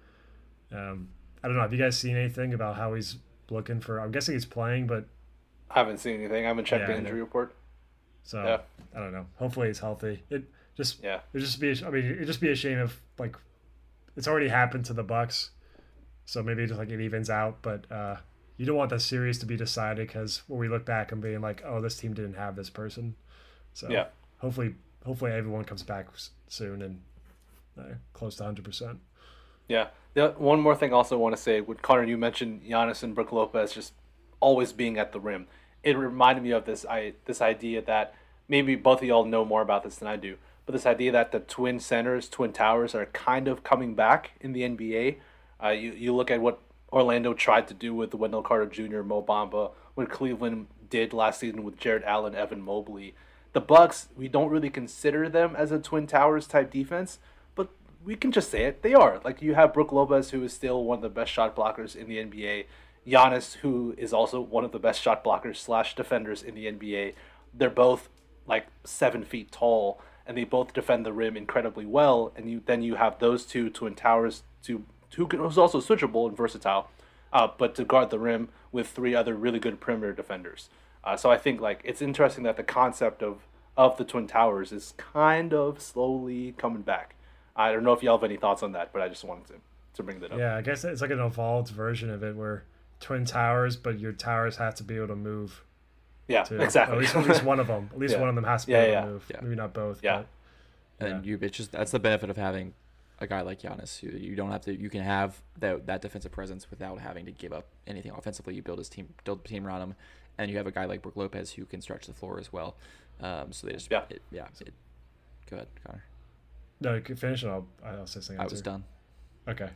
Speaker 3: um, I don't know. Have you guys seen anything about how he's looking for? I'm guessing he's playing, but
Speaker 1: I haven't seen anything. I haven't checked
Speaker 3: Yeah,
Speaker 1: the
Speaker 3: I
Speaker 1: injury
Speaker 3: know.
Speaker 1: report.
Speaker 3: so
Speaker 1: Yeah.
Speaker 3: I don't know. Hopefully he's healthy. It just
Speaker 1: Yeah.
Speaker 3: it just be. I mean, it just be a shame if like it's already happened to the Bucks, so maybe just like it evens out. But uh, you don't want the series to be decided because when we look back and being like, oh, this team didn't have this person. So
Speaker 1: Yeah.
Speaker 3: hopefully, hopefully everyone comes back s- soon and uh, close to one hundred percent.
Speaker 1: Yeah. The, one more thing I also want to say, with Connor, you mentioned Giannis and Brook Lopez just always being at the rim. It reminded me of this I this idea that maybe both of y'all know more about this than I do, but this idea that the twin centers, twin towers are kind of coming back in the N B A. Uh, you, you look at what Orlando tried to do with Wendell Carter Junior, Mo Bamba, what Cleveland did last season with Jared Allen, Evan Mobley. The Bucks, we don't really consider them as a twin towers type defense, but we can just say it. They are. Like you have Brook Lopez, who is still one of the best shot blockers in the N B A. Giannis, who is also one of the best shot blockers slash defenders in the N B A. They're both like seven feet tall, and they both defend the rim incredibly well. And you then you have those two twin towers to who can who's also switchable and versatile, uh, but to guard the rim with three other really good perimeter defenders. Uh, so I think like it's interesting that the concept of of the twin towers is kind of slowly coming back. I don't know if y'all have any thoughts on that, but I just wanted to to bring that up.
Speaker 3: Yeah, I guess it's like an evolved version of it where twin towers, but your towers have to be able to move.
Speaker 1: Yeah,
Speaker 3: Too.
Speaker 1: exactly.
Speaker 3: At least, at least one of them. At least
Speaker 1: Yeah.
Speaker 3: one of them has to be
Speaker 1: Yeah,
Speaker 3: able
Speaker 1: yeah.
Speaker 3: to move.
Speaker 2: Yeah.
Speaker 3: Maybe not both.
Speaker 1: Yeah.
Speaker 3: But,
Speaker 2: And you, it's just that's the benefit of having a guy like Giannis. You, you don't have to. You can have that that defensive presence without having to give up anything offensively. You build his team, build a team around him, and you have a guy like Brook Lopez who can stretch the floor as well. Um, so they just
Speaker 1: Yeah.
Speaker 2: it, yeah. It, go ahead, Connor.
Speaker 3: no, you can finish and I'll, I'll say something.
Speaker 2: I
Speaker 3: else
Speaker 2: was
Speaker 3: too.
Speaker 2: done.
Speaker 3: Okay.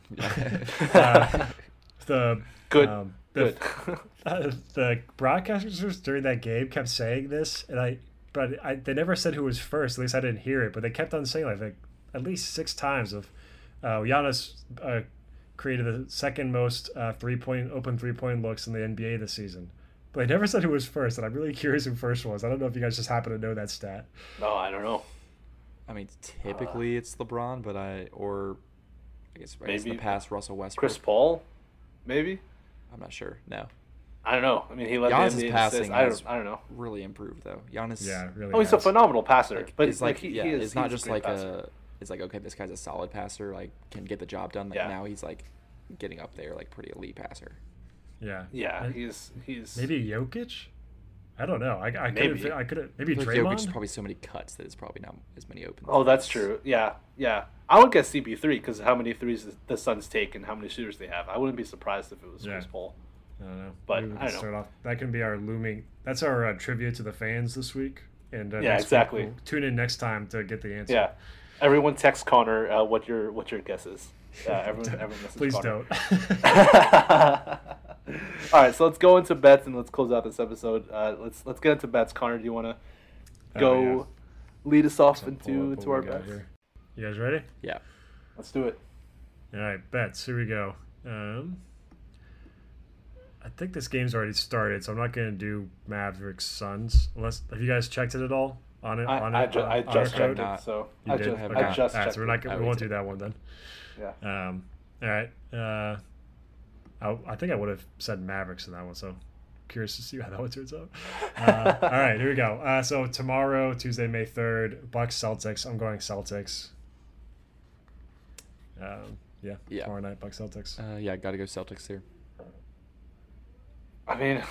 Speaker 3: uh, the
Speaker 1: Good.
Speaker 3: um, the,
Speaker 1: Good.
Speaker 3: uh, the broadcasters during that game kept saying this, and I, but I, they never said who was first. At least I didn't hear it. But they kept on saying like, like at least six times of uh, Giannis uh, created the second most uh, three point open three point looks in the N B A this season. But they never said who was first, and I'm really curious who first was. I don't know if you guys just happen to know that stat.
Speaker 1: No, I don't know.
Speaker 2: I mean, typically it's LeBron, but I or I guess, I guess in
Speaker 1: Maybe
Speaker 2: the past Russell Westbrook.
Speaker 1: Chris Paul, maybe.
Speaker 2: I'm not sure. No,
Speaker 1: I don't know. I mean, he led
Speaker 2: Giannis'
Speaker 1: the N B A in
Speaker 2: passing
Speaker 1: assists. I
Speaker 2: has-
Speaker 1: don't. I don't know.
Speaker 2: really improved though. Giannis.
Speaker 3: Yeah, really.
Speaker 1: Oh, he's a
Speaker 3: has.
Speaker 1: phenomenal passer,
Speaker 2: Like,
Speaker 1: but
Speaker 2: it's like,
Speaker 1: he,
Speaker 2: yeah,
Speaker 1: he is,
Speaker 2: it's not
Speaker 1: he's
Speaker 2: just
Speaker 1: a great
Speaker 2: like
Speaker 1: passer.
Speaker 2: a. It's like okay, this guy's a solid passer. Like can get the job done. Like
Speaker 1: Yeah.
Speaker 2: now he's like getting up there, like pretty elite passer.
Speaker 3: Yeah.
Speaker 1: Yeah,
Speaker 3: And
Speaker 1: he's he's
Speaker 3: maybe Jokic. I don't know. I I
Speaker 1: Maybe.
Speaker 3: could I could maybe
Speaker 2: I feel like
Speaker 3: Draymond.
Speaker 2: Jokic's probably so many cuts that it's probably not as many open.
Speaker 1: Oh, that's true. Yeah, yeah. I would guess C P three because how many threes the Suns take and how many shooters they have. I wouldn't be surprised if it was
Speaker 3: Yeah.
Speaker 1: Chris Paul.
Speaker 3: I don't know.
Speaker 1: But
Speaker 3: Maybe we
Speaker 1: I
Speaker 3: can
Speaker 1: don't know.
Speaker 3: start off. That can be our looming. That's our uh, trivia to the fans this week. And uh,
Speaker 1: Yeah,
Speaker 3: next week
Speaker 1: exactly.
Speaker 3: we'll tune in next time to get the answer.
Speaker 1: Yeah. Everyone text Connor uh, what your what your guess is. Yeah, everyone everyone message
Speaker 3: Please
Speaker 1: Connor.
Speaker 3: don't.
Speaker 1: All right, so let's go into bets and let's close out this episode. Uh, let's let's get into bets. Connor, do you want to
Speaker 3: Oh,
Speaker 1: go
Speaker 3: yeah.
Speaker 1: lead us off
Speaker 3: So pull
Speaker 1: into
Speaker 3: up
Speaker 1: into
Speaker 3: what
Speaker 1: our
Speaker 3: we got
Speaker 1: bets?
Speaker 3: here. You guys ready?
Speaker 2: Yeah.
Speaker 1: Let's do it.
Speaker 3: All right, bets. Here we go. Um, I think this game's already started, so I'm not going to do Mavericks Suns. Unless have you guys checked it at all on it?
Speaker 1: I,
Speaker 3: on
Speaker 1: I,
Speaker 3: it,
Speaker 1: ju-
Speaker 3: on-
Speaker 1: I
Speaker 3: on our
Speaker 1: just
Speaker 3: code?
Speaker 1: checked it, so
Speaker 3: You
Speaker 1: I
Speaker 3: did?
Speaker 1: just
Speaker 2: have
Speaker 1: I
Speaker 2: not.
Speaker 1: just
Speaker 3: all right,
Speaker 1: checked
Speaker 3: so we're
Speaker 1: it.
Speaker 3: not gonna,
Speaker 2: I
Speaker 3: we won't
Speaker 2: would
Speaker 3: do that one then.
Speaker 1: Yeah.
Speaker 3: Um, all right. Uh, I, I think I would have said Mavericks in that one, so curious to see how that one turns out. Uh, all right, here we go. Uh, so tomorrow, Tuesday, May third, Bucks Celtics. I'm going Celtics. Um, yeah,
Speaker 2: Yeah.
Speaker 3: tomorrow night, Bucks Celtics.
Speaker 2: Uh, yeah, got to go Celtics here.
Speaker 1: I mean,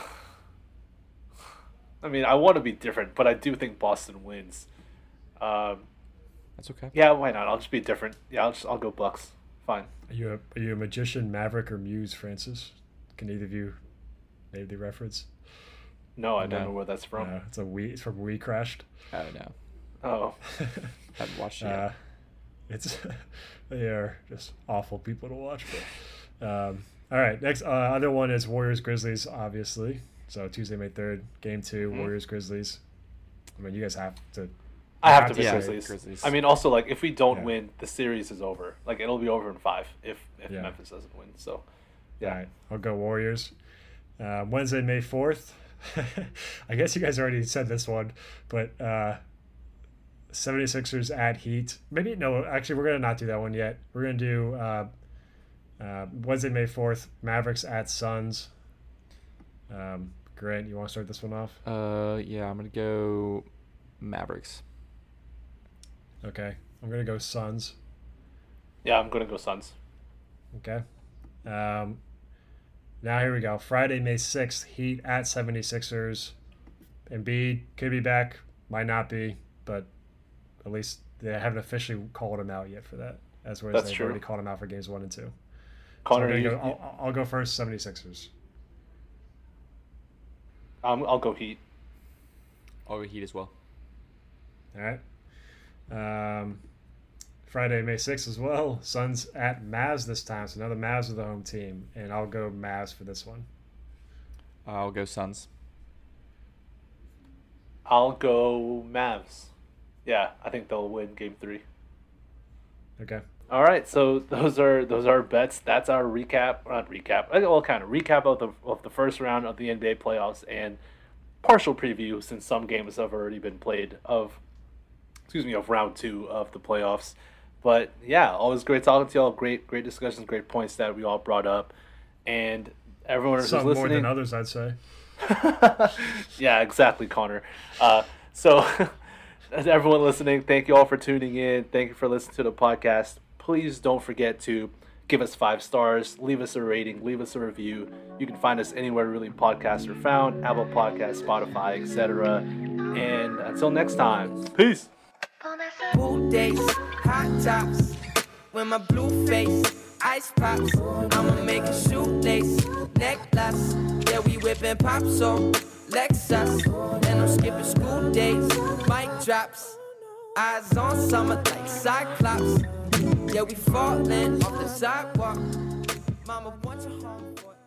Speaker 1: I mean, I want to be different, but I do think Boston wins. Um,
Speaker 2: That's okay.
Speaker 1: Yeah, why not? I'll just be different. Yeah, I'll just I'll go Bucks. Fine.
Speaker 3: Are you a, are you a magician, Maverick, or Muse, Francis? Can either of you name the reference?
Speaker 1: No, I don't
Speaker 2: No.
Speaker 1: know where that's from.
Speaker 3: Uh, it's a Wii. It's from Wii Crashed.
Speaker 2: Oh no,
Speaker 1: Oh,
Speaker 2: haven't watched it yet.
Speaker 3: Uh, it's they are just awful people to watch. But um, all right, next uh, other one is Warriors Grizzlies, obviously. So Tuesday, May third, game two,
Speaker 1: Mhm.
Speaker 3: Warriors Grizzlies. I mean, you guys have to.
Speaker 1: I have
Speaker 3: Not
Speaker 1: to
Speaker 3: to
Speaker 1: pick
Speaker 2: say
Speaker 1: Grizzlies.
Speaker 2: Grizzlies.
Speaker 1: I mean, also like if we don't
Speaker 3: Yeah.
Speaker 1: win, the series is over. Like it'll be over in five if if
Speaker 3: Yeah.
Speaker 1: Memphis doesn't win. So,
Speaker 3: All
Speaker 1: yeah.
Speaker 3: right, I'll go Warriors. Uh, Wednesday, May fourth. I guess you guys already said this one, but uh, 76ers at Heat. Maybe, no, actually, we're going to not do that one yet. We're going to do uh, uh, Wednesday, May fourth, Mavericks at Suns. Um, Grant, you want to start this one off?
Speaker 2: Uh, yeah, I'm gonna go Mavericks.
Speaker 3: Okay, I'm going to go Suns.
Speaker 1: Yeah, I'm gonna go Suns.
Speaker 3: Okay. Um, now here we go. Friday, May sixth, Heat at 76ers. Embiid could be back, might not be, but at least they haven't officially called him out yet for that. As whereas
Speaker 1: That's
Speaker 3: they've
Speaker 1: true.
Speaker 3: already called him out for games one and two.
Speaker 1: Connor,
Speaker 3: so I'm
Speaker 1: you,
Speaker 3: gonna go, I'll, I'll go first, 76ers.
Speaker 1: um, I'll go Heat.
Speaker 2: I'll go Heat as well.
Speaker 3: All right. Um, Friday, May sixth as well. Suns at Mavs this time. So now the Mavs are the home team. And I'll go Mavs for this one.
Speaker 2: I'll go Suns.
Speaker 1: I'll go Mavs. Yeah, I think they'll win Game Three.
Speaker 3: Okay.
Speaker 1: All right, so those are those are our bets. That's our recap, not recap. Well, kind of recap of the of the first round of the N B A playoffs and partial preview since some games have already been played of, excuse me, of round two of the playoffs. But yeah, always great talking to y'all. Great, great discussions, great points that we all brought up, and everyone who's
Speaker 3: Some more
Speaker 1: listening.
Speaker 3: than others, I'd say.
Speaker 1: Yeah, exactly, Connor. Uh, so, as everyone listening, thank you all for tuning in. Thank you for listening to the podcast. Please don't forget to give us five stars, leave us a rating, leave us a review. You can find us anywhere really podcasts are found, Apple Podcasts, Spotify, et cetera. And until next time, peace.
Speaker 4: Pool days, hot tops, with my blue face, ice pops. I'ma make a shoelace, necklace. Yeah, we whipping pop so Lexus, and I'm skipping school days, mic drops. Eyes on summer like Cyclops. Yeah, we falling off the sidewalk. Mama wants you home for